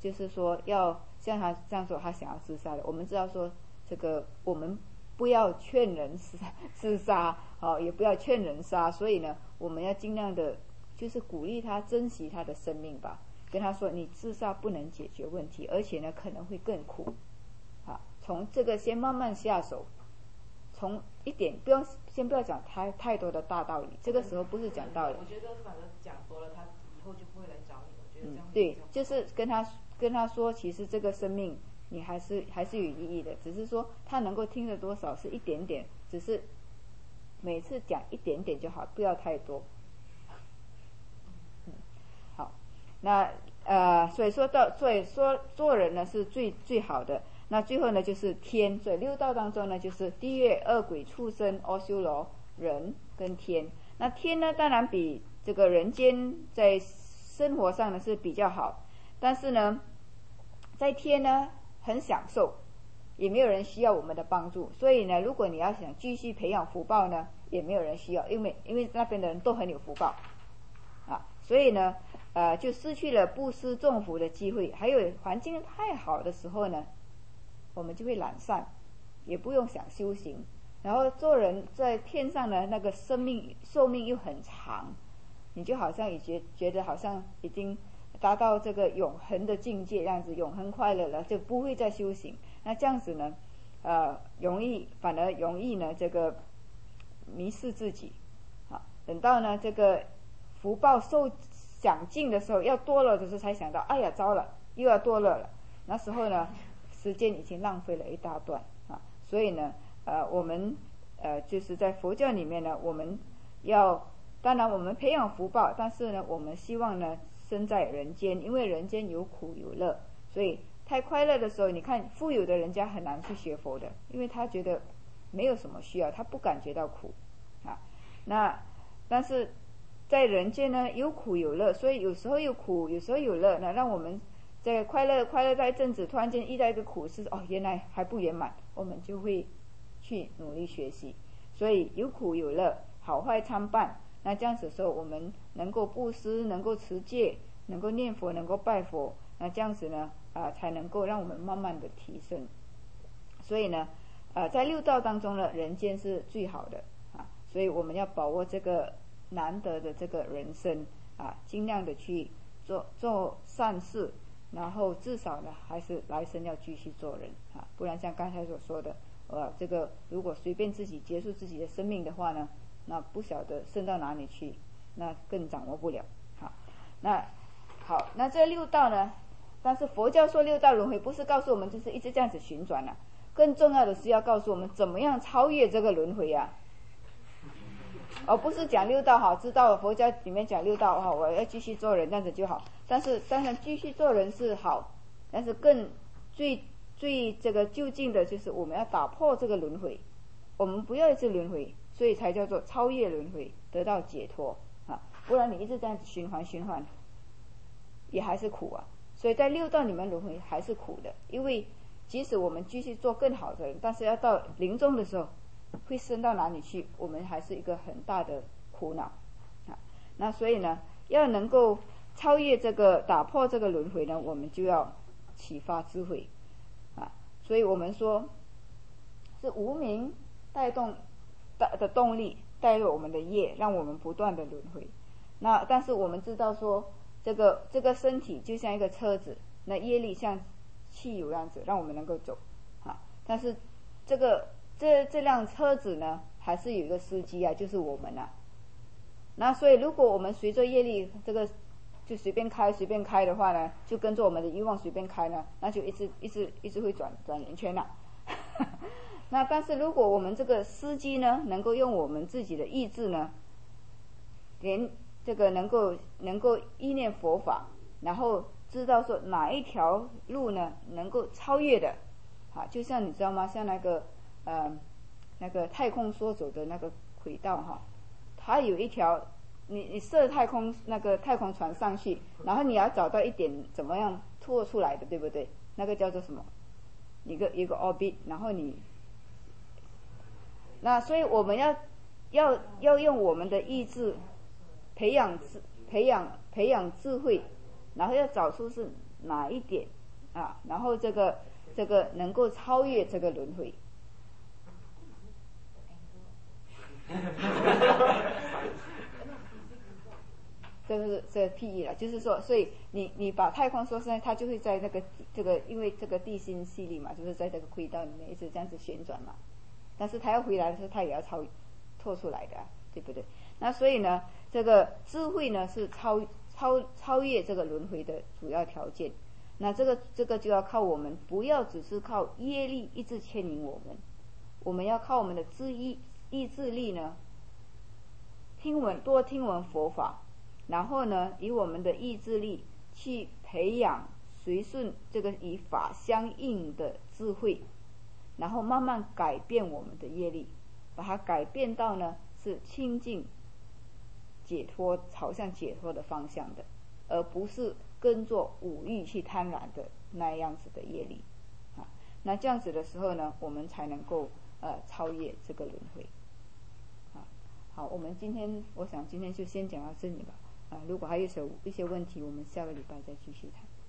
就是说要像他这样说，他想要自杀的，我们知道说这个我们不要劝人自自杀，好、哦，也不要劝人杀，所以呢，我们要尽量的，就是鼓励他珍惜他的生命吧，跟他说，你自杀不能解决问题，而且呢可能会更苦，啊，从这个先慢慢下手，从一点不要先不要讲太太多的大道理，这个时候不是讲道理。 我觉得反正讲多了，他以后就不会来找你。我觉得这样、 嗯、对，就是跟他跟他说，其实这个生命你还是还是有意义的，只是说他能够听的多少是一点点，只是每次讲一点点就好，不要太多。嗯，好，那呃，所以说到，所以说做人呢是最最好的。那最后呢就是天，所以六道当中呢就是地狱、恶鬼、畜生、阿修罗、人跟天。那天呢当然比这个人间在生活上呢是比较好，但是呢在天呢很享受，也没有人需要我们的帮助，所以呢如果你要想继续培养福报呢，也没有人需要，因为因为那边的人都很有福报啊，所以呢呃就失去了布施众福的机会。还有环境太好的时候呢，我们就会懒散，也不用想修行，然后做人在天上呢那个生命寿命又很长，你就好像也觉觉得好像已经达到这个永恒的境界，这样子永恒快乐了，就不会再修行。那这样子呢呃容易反而容易呢这个迷失自己啊。等到呢这个福报受享尽的时候，要多了的时候才想到，哎呀糟了，又要多了了，那时候呢时间已经浪费了一大段啊。所以呢呃我们呃就是在佛教里面呢，我们要当然我们培养福报，但是呢我们希望呢生在人间，因为人间有苦有乐，所以太快乐的时候，你看富有的人家很难去学佛的，因为他觉得没有什么需要，他不感觉到苦啊。那但是在人间呢有苦有乐，所以有时候有苦有时候有乐，那让我们在快乐快乐在一阵子，突然间遇到一个苦事，哦原来还不圆满，我们就会去努力学习。所以有苦有乐，好坏参半，那这样子的时候，我们能够布施，能够持戒，能够念佛，能够拜佛，那这样子呢啊、呃、才能够让我们慢慢的提升。所以呢呃在六道当中呢，人间是最好的啊，所以我们要把握这个难得的这个人生啊，尽量的去做做善事，然后至少呢还是来生要继续做人啊，不然像刚才所说的呃这个如果随便自己结束自己的生命的话呢，那不晓得升到哪里去，那更掌握不了。好，那好，那这六道呢，但是佛教说六道轮回不是告诉我们就是一直这样子旋转了、啊，更重要的是要告诉我们怎么样超越这个轮回啊，而不是讲六道好，知道佛教里面讲六道哈，我要继续做人这样子就好。但是当然继续做人是好，但是更最最这个究竟的就是我们要打破这个轮回，我们不要一直轮回，所以才叫做超越轮回，得到解脱啊！不然你一直这样循环循环，也还是苦啊。所以在六道里面轮回还是苦的，因为即使我们继续做更好的人，但是要到临终的时候，会升到哪里去，我们还是一个很大的苦恼啊。那所以呢，要能够超越这个打破这个轮回呢，我们就要启发智慧啊。所以我们说是无明带动的动力，带入我们的业，让我们不断的轮回。那但是我们知道说，这个这个身体就像一个车子，那业力像汽油样子，让我们能够走啊。但是这个这这辆车子呢，还是有一个司机啊，就是我们啊。那所以如果我们随着业力这个就随便开随便开的话呢，就跟着我们的欲望随便开呢，那就一直一直一直会转转圆圈了、啊。那但是如果我们这个司机呢，能够用我们自己的意志呢，连这个能够能够意念佛法，然后知道说哪一条路呢能够超越的，啊，就像你知道吗？像那个呃那个太空梭走的那个轨道哈，它有一条，你你射太空那个太空船上去，然后你要找到一点怎么样拖出来的，对不对？那个叫做什么？一个一个 orbit， 然后你。那所以我们要要要用我们的意志培养智培养培养智慧，然后要找出是哪一点啊？然后这个这个能够超越这个轮回。这个是这个譬喻了，就是说，所以你你把太空说出来，它就会在那个这个，因为这个地心吸力嘛，就是在这个轨道里面一直这样子旋转嘛。但是它要回来的时候，它也要超拓出来的、啊，对不对？那所以呢，这个智慧呢是超超超越这个轮回的主要条件。那这个这个就要靠我们，不要只是靠业力一直牵引我们，我们要靠我们的自意意志力呢，听闻多听闻佛法。然后呢，以我们的意志力去培养随顺这个与法相应的智慧，然后慢慢改变我们的业力，把它改变到呢是清净解脱，朝向解脱的方向的，而不是跟着五欲去贪婪的那样子的业力啊。那这样子的时候呢，我们才能够呃超越这个轮回啊。好，我们今天我想今天就先讲到这里吧。啊，如果还有一些一些问题，我们下个礼拜再继续谈。